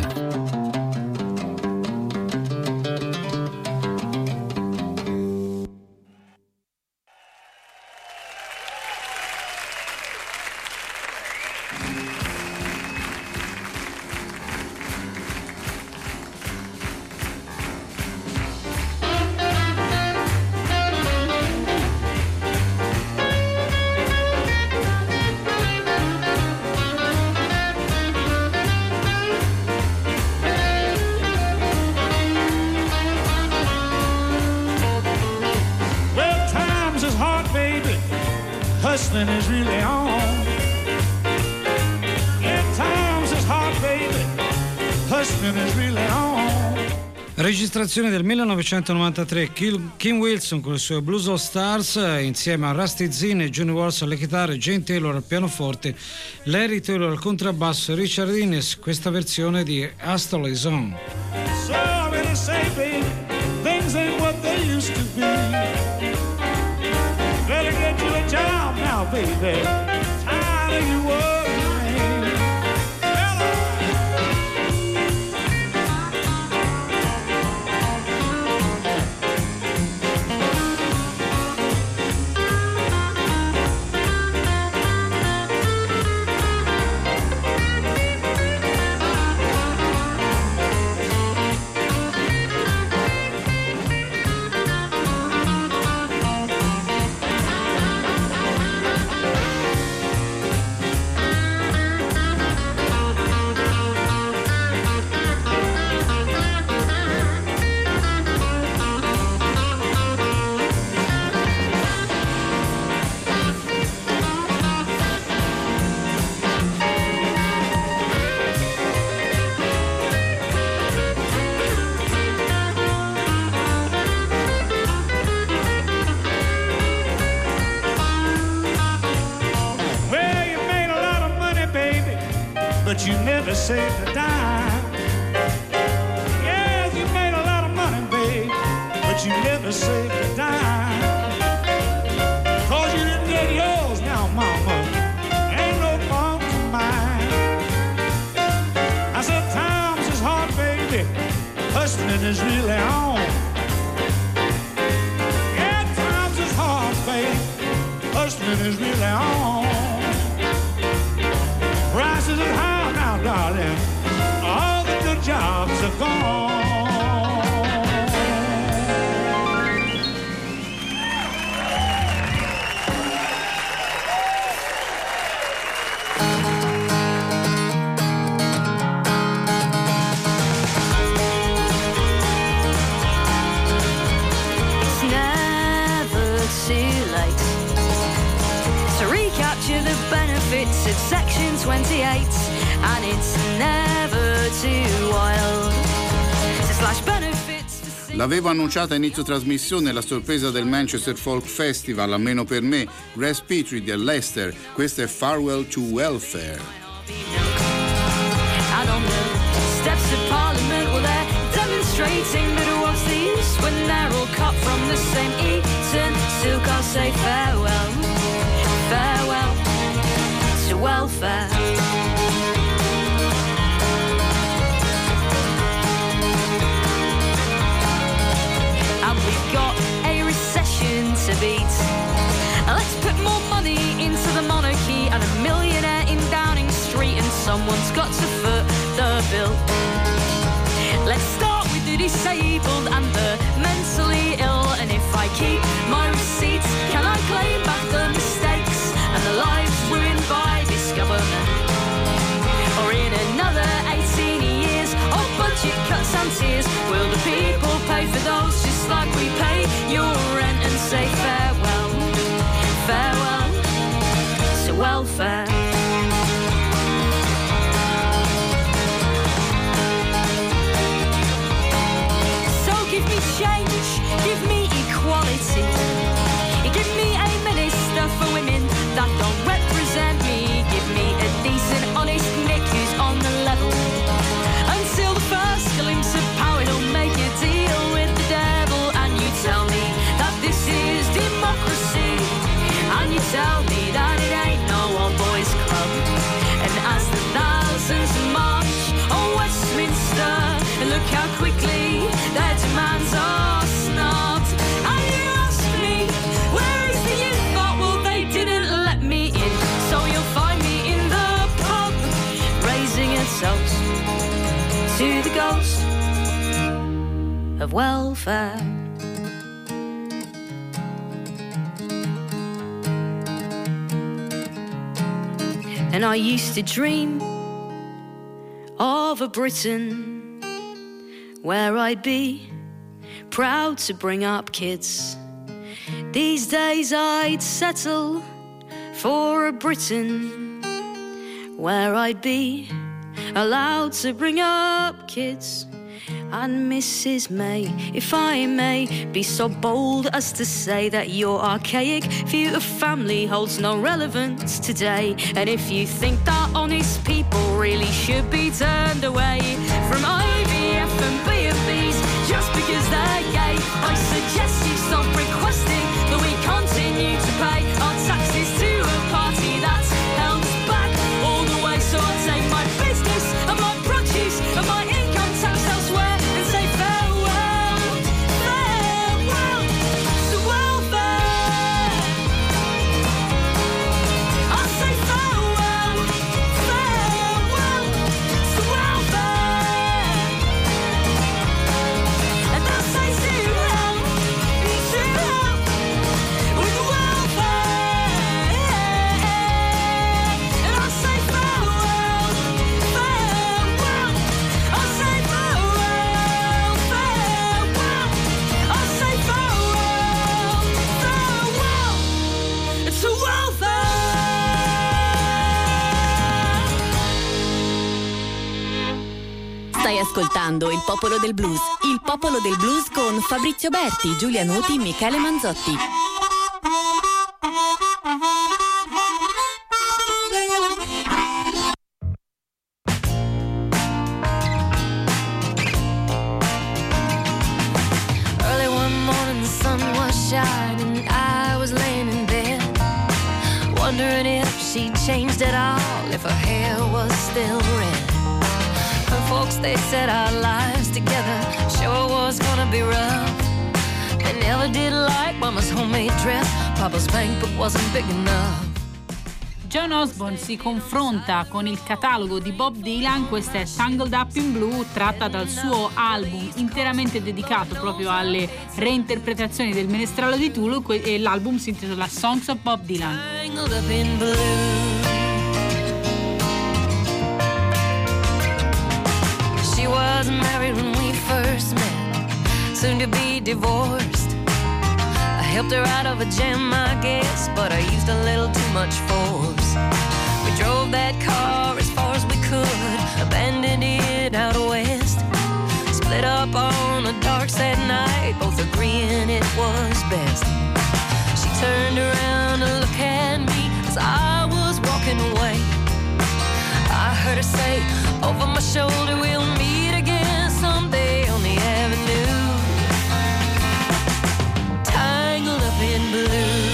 Hustling is really on. Yeah, times is hard, baby. Hustling is really on. Registrazione del 1993, Kim Wilson con le sue Blues All Stars insieme a Rusty Zinn e Johnny Walsh alle chitarre, Jane Taylor al pianoforte, Larry Taylor al contrabbasso e Richard Innes, questa versione di Hustle Is On. Sorry to say, baby, things ain't what they used to be. Better get you a job now, baby. Tired of you working. But you never saved a dime. Yes, you made a lot of money, babe, but you never saved a dime. 'Cause you didn't get yours now, mama, ain't no fault of mine. I said times is hard, baby, hustling is really on. Yeah, times is hard, baby, hustling is really on. Prices are high now, darling. All the good jobs are gone. gates, and it's never too wild to slash benefits. L'avevo annunciata a inizio trasmissione la sorpresa del Manchester Folk Festival, almeno per me, Grace Petrie di Leicester. Questa è Farewell to Welfare. And on the steps of Parliament, well, they're demonstrating that what's the use when they're all cut from the same Eton silk. I'll say farewell, farewell to welfare. And we've got a recession to beat. Let's put more money into the monarchy and a millionaire in Downing Street, and someone's got to foot the bill. Let's start with the disabled and the mentally ill, and if I keep my receipts, can I claim back the mistakes and the lives ruined by this government? Or in another 18 years of budget cuts and tears, will the people pay for those just like we pay your rent, and say farewell, farewell to welfare? So give me change, give me equality, give me a minister for women that don't represent me, give me a decent, honest Nick who's on the level. Until the first glimpse of power, he'll make a deal with the devil. And you tell me that this is democracy, and you tell me that it ain't no old boys club. And as the thousands march on Westminster, look how quickly their demands are snubbed. And you ask me, where is the youth? But well, they didn't let me in, so you'll find me in the pub, raising a toast to the ghost of welfare. And I used to dream of a Britain where I'd be proud to bring up kids. These days I'd settle for a Britain where I'd be allowed to bring up kids. And Mrs. May, if I may be so bold as to say that your archaic view of family holds no relevance today, and if you think that honest people really should be turned away from IVF and B&Bs just because they're gay, I suggest you stop requesting that we continue to pay our taxes to a party that's held us back all the way. So I'll take my business and my produce and my income tax elsewhere and say farewell, farewell to welfare. I'll say farewell, farewell to welfare. And I'll say to hell with welfare. And I'll say farewell, farewell. I'll say farewell, farewell. I'll say farewell, farewell to welfare. Stai ascoltando Il Popolo del Blues. Il Popolo del Blues con Fabrizio Berti, Giulia Nuti, Michele Manzotti. Early one morning the sun was shining, I was laying in bed, wondering if she changed at all, if her hair was still red. Her folks, they said our lives together sure was gonna be rough. They never did like Mama's homemade dress, Papa's banquet wasn't big enough. John Osborne si confronta con il catalogo di Bob Dylan. Questa è Tangled Up in Blue, tratta dal suo album interamente dedicato proprio alle reinterpretazioni del Menestrello di Tulu, e l'album si intitola Songs of Bob Dylan. Tangled up in blue. She was married when we first met, soon to be divorced. I helped her out of a jam, I guess, but I used a little too much force. We drove that car as far could, abandoned it out west. Split up on a dark sad night, both agreeing it was best. She turned around to look at me as I was walking away. I heard her say over my shoulder, we'll meet again someday on the avenue, tangled up in blue.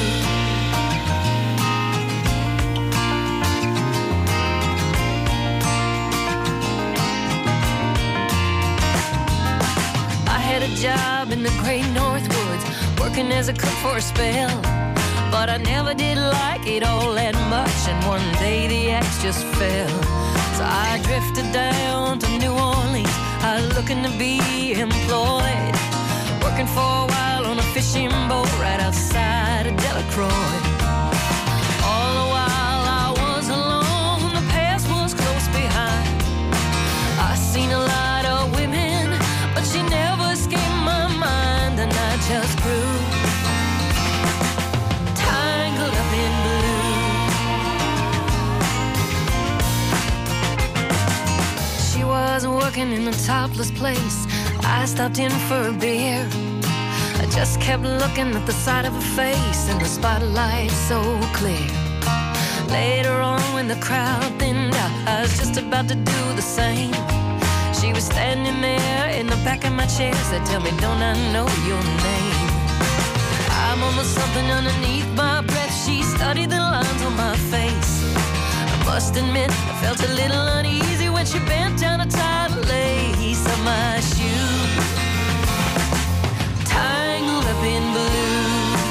I had a job in the great North Woods, working as a cook for a spell. But I never did like it all that much, and one day the axe just fell. So I drifted down to New Orleans, I was looking to be employed, working for a while on a fishing boat right outside of Delacroix. All the while I was alone, the past was close behind. I seen a lot of women, but she never escaped my mind, and I just grew tangled up in blue. She was working in a topless place. I stopped in for a beer. I just kept looking at the side of her face in the spotlight so clear. Later on when the crowd thinned out, I was just about to do the same. She was standing there in the back of my chair, said, tell me, don't I know your name? I mumbled something underneath my breath. She studied the lines on my face. I must admit, I felt a little uneasy when she bent down to tie the lace of my shoe, tangled up in blue.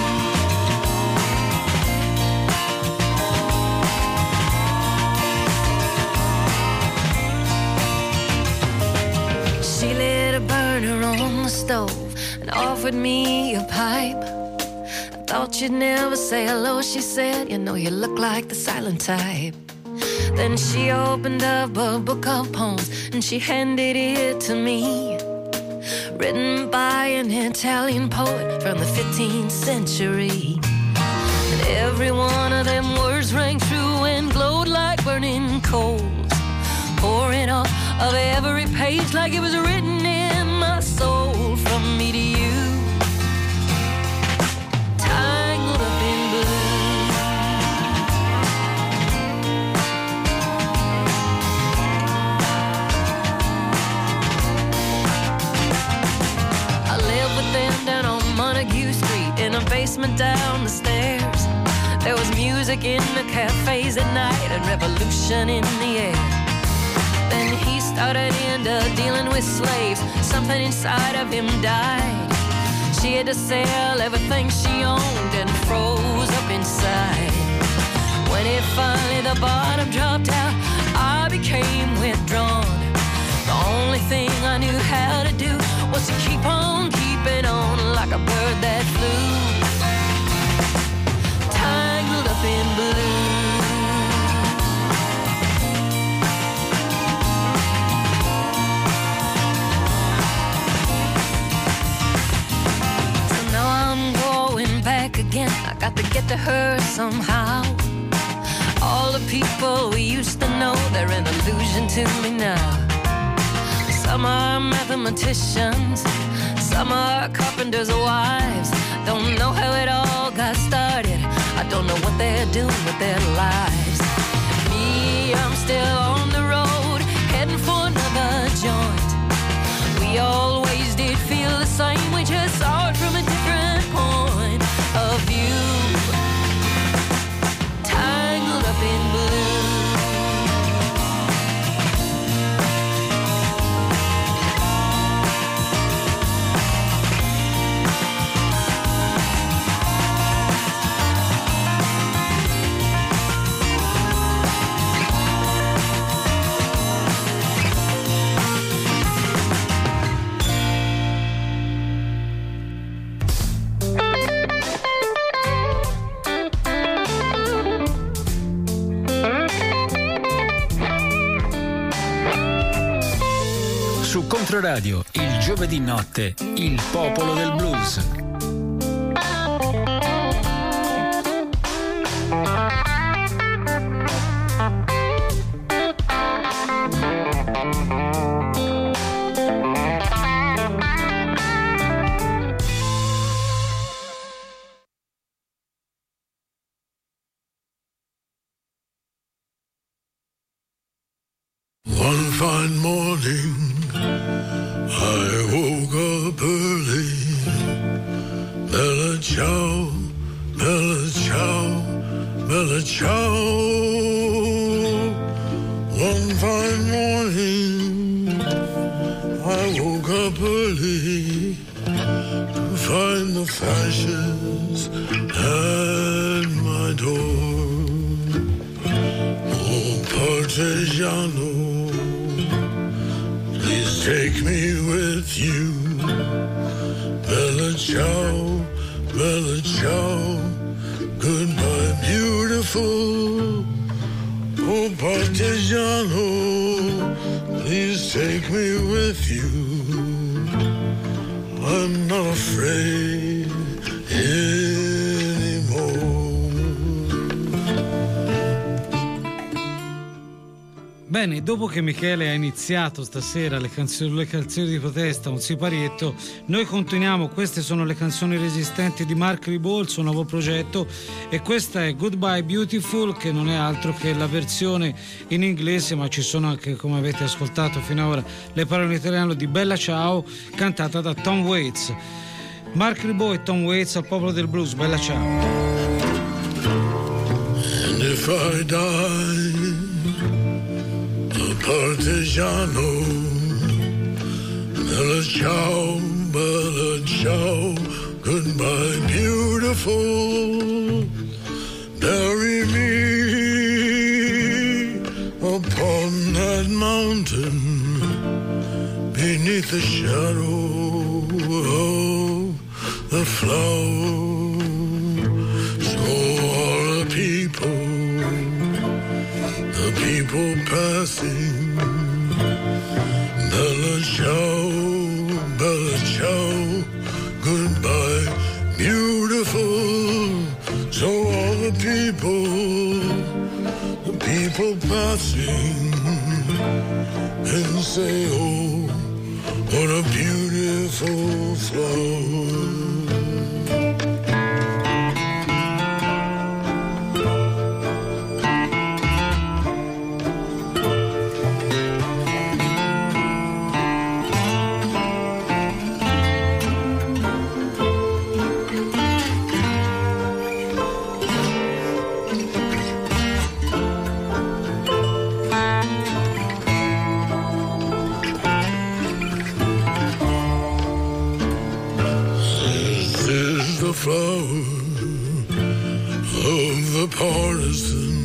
She lit a burner on the stove and offered me a pipe. I thought you'd never say hello, she said, you know you look like the silent type. Then she opened up a book of poems and she handed it to me, written by an Italian poet from the 15th century. And every one of them words rang true and glowed like burning coals, pouring off of every page like it was written in my soul, from me to you, tangled up in blue. I lived with them down on Montague Street in a basement down the stairs. There was music in the cafes at night and revolution in the air. Then he started into dealing with slaves. Something inside of him died. She had to sell everything she owned and froze up inside. When it finally the bottom dropped out, I became withdrawn. The only thing I knew how to do was to keep on keeping on like a bird that flew, tangled up in blue. Again, I got to get to her somehow. All the people we used to know, they're an illusion to me now. Some are mathematicians, some are carpenters' wives. Don't know how it all got started, I don't know what they're doing with their lives. Me, I'm still on the road, heading for another joint. We always did feel the same, we just saw it from a different point of view, tangled up in blue. Su Controradio, il giovedì notte, il popolo del blues. One fine morning, I woke up early. Bella ciao, bella ciao, bella ciao. One fine morning, I woke up early to find the fashions at my door. Oh, Partigiano, please take me with you. Bella ciao, bella ciao, goodbye beautiful. Oh, Partigiano, please take me with you. I'm not afraid anymore. Bene, dopo che Michele ha iniziato stasera le canzoni di protesta, un siparietto, noi continuiamo. Queste sono le canzoni resistenti di Mark Ribot, il suo nuovo progetto, e questa è Goodbye Beautiful, che non è altro che la versione in inglese, ma ci sono anche, come avete ascoltato fino ad ora, le parole in italiano di Bella Ciao, cantata da Tom Waits. Mark Ribot e Tom Waits al Popolo del Blues. Bella Ciao. And if I die Partigiano, bella ciao, goodbye beautiful. Bury me upon that mountain beneath the shadow of the flower. So all the people passing, bella ciao, goodbye beautiful. So all the people passing and say, oh, what a beautiful flower. Flower of the partisan.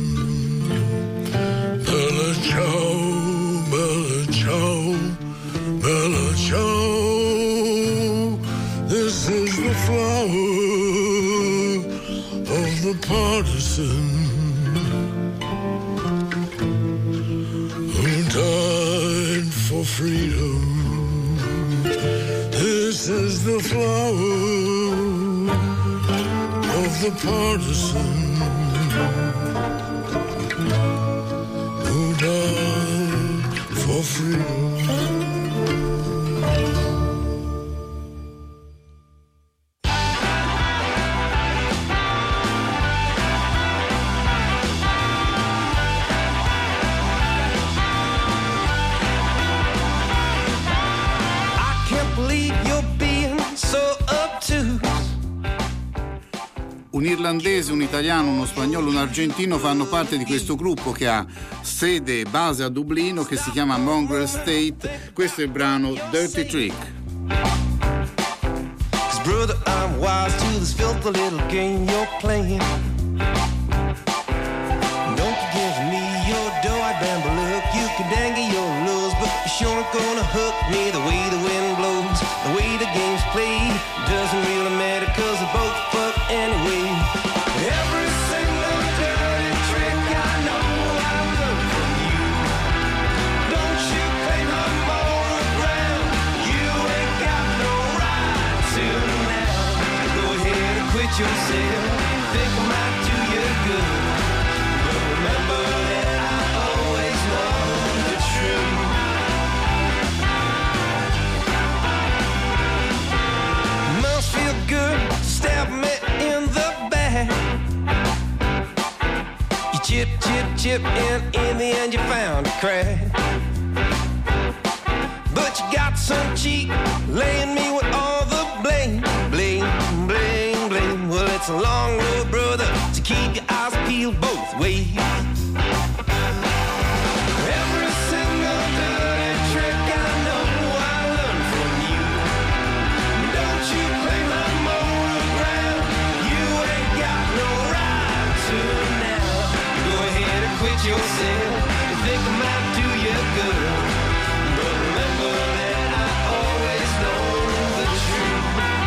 Bella ciao, bella ciao, bella ciao. This is the flower of the partisan who died for freedom. This is the flower the partisan who died for freedom. I can't believe you're being so obtuse. Un irlandese, un italiano, uno spagnolo, un argentino fanno parte di questo gruppo che ha sede base a Dublino, che si chiama Mongrel State. Questo è il brano Dirty Trick. Cause brother, I'm wise to this filthy little game you're playing. Don't give me your dough, I bamble look. You can dangle your lures, but you sure ain't gonna hook me the way the wind blows. The way the game's played doesn't really matter, cause they both fuck anyway. Every single dirty trick I know I learned from you. Don't you pay no more around. You ain't got no right to now. Go ahead and quit yourself. Think I might do you good, but remember that I always know the truth. Must feel good to stab me in the back. You chip, and in the end you found a crack. you got some cheek, laying me with all the blame, blame, blame, blame. Well, it's a long road, brother, to keep your eyes peeled both ways. Every single dirty trick I know I learned from you. Don't you play my monogram, you ain't got no right to now. Go ahead and quit yourself, you think I might do you good. But remember that I always know the truth.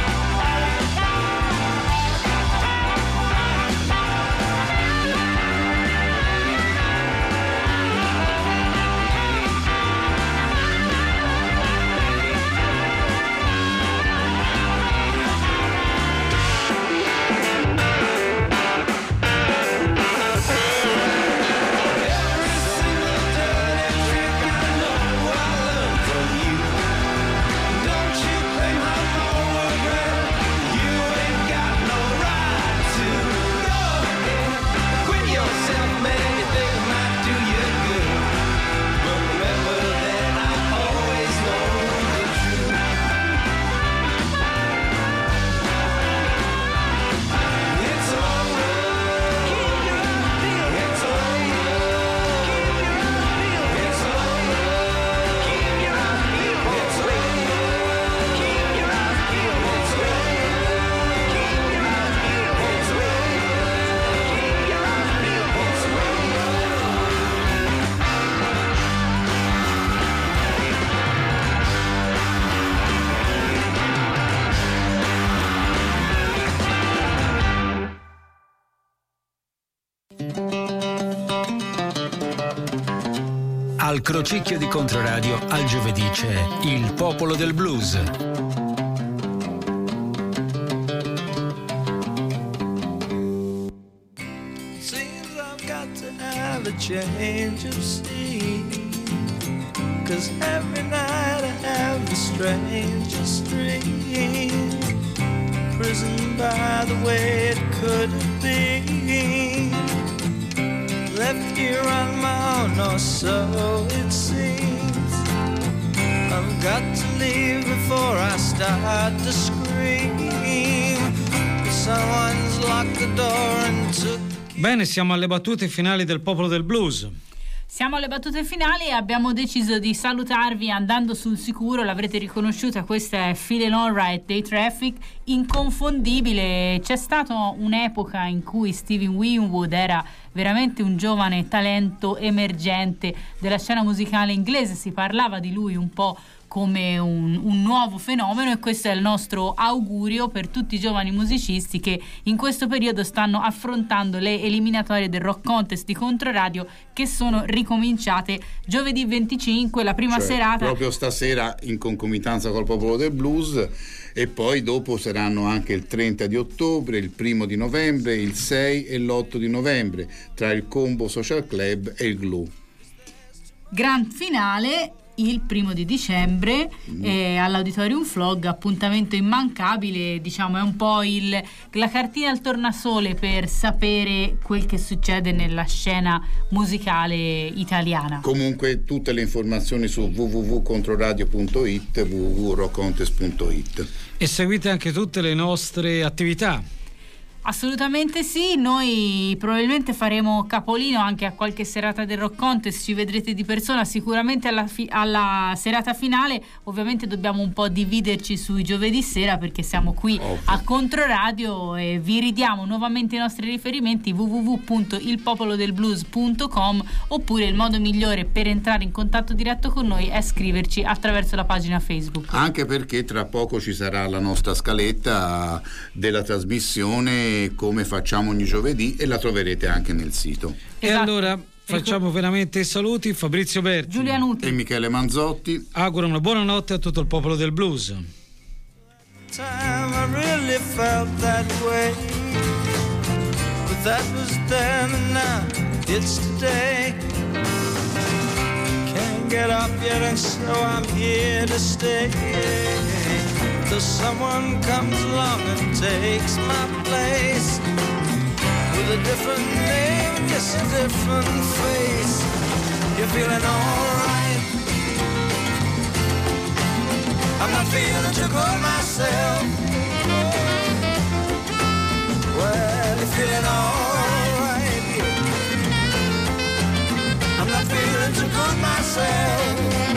Al crocicchio di Controradio al giovedì c'è Il Popolo del Blues. Seems I've got to have a change of scene, 'cause every night I have the strangest dream. Prison by the way it could have been, left here on my own, or so it seems. I've got to leave before I start to scream. Someone's locked the door and took. Bene, siamo alle battute finali del Popolo del Blues. Siamo alle battute finali e abbiamo deciso di salutarvi andando sul sicuro. L'avrete riconosciuta, questa è Feeling Alright dei Traffic, inconfondibile. C'è stata un'epoca in cui Stevie Winwood era veramente un giovane talento emergente della scena musicale inglese, si parlava di lui un po' come un nuovo fenomeno, e questo è il nostro augurio per tutti i giovani musicisti che in questo periodo stanno affrontando le eliminatorie del Rock Contest di Controradio, che sono ricominciate giovedì 25, la prima serata. Proprio stasera in concomitanza col Popolo del Blues, e poi dopo saranno anche il 30 di ottobre, il 1 di novembre, il 6 e l'8 di novembre tra il Combo Social Club e il Glue. Gran finale il 1 di dicembre all'Auditorium Flog, appuntamento immancabile, diciamo è un po' la cartina al tornasole per sapere quel che succede nella scena musicale italiana. Comunque tutte le informazioni su www.controradio.it, www.rockcontest.it, e seguite anche tutte le nostre attività. Assolutamente sì, noi probabilmente faremo capolino anche a qualche serata del Rock Contest, ci vedrete di persona sicuramente alla serata finale. Ovviamente dobbiamo un po' dividerci sui giovedì sera perché siamo qui a Controradio, e vi ridiamo nuovamente i nostri riferimenti: www.ilpopolodelblues.com, oppure il modo migliore per entrare in contatto diretto con noi è scriverci attraverso la pagina Facebook. Anche perché tra poco ci sarà la nostra scaletta della trasmissione come facciamo ogni giovedì, e la troverete anche nel sito. E allora facciamo veramente i saluti. Fabrizio Berti, Giulia Nuti e Michele Manzotti auguro una buona notte a tutto il popolo del blues. Time I really felt that way, but that was then and now it's today. Can't get up yet and so I'm here to stay, till someone comes along and takes my place, with a different name, just a different face. You're feeling alright, I'm not feeling too good myself. Well, you're feeling alright here. I'm not feeling too good myself.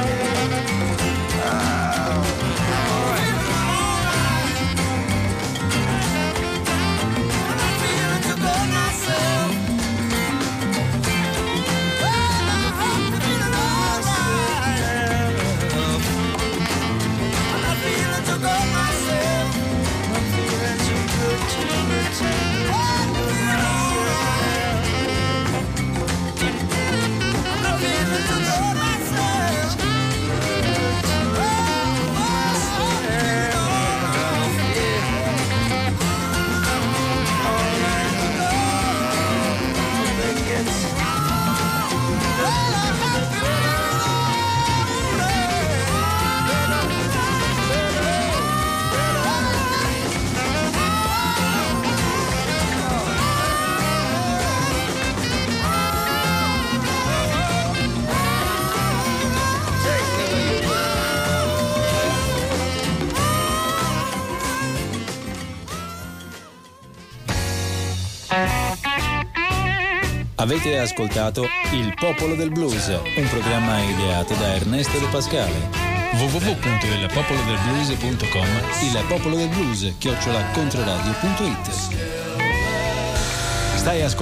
Avete ascoltato Il Popolo del Blues, un programma ideato da Ernesto De Pascale. www.ilpopolodelblues.com Il Popolo del Blues @controradio.it. Stai ascoltando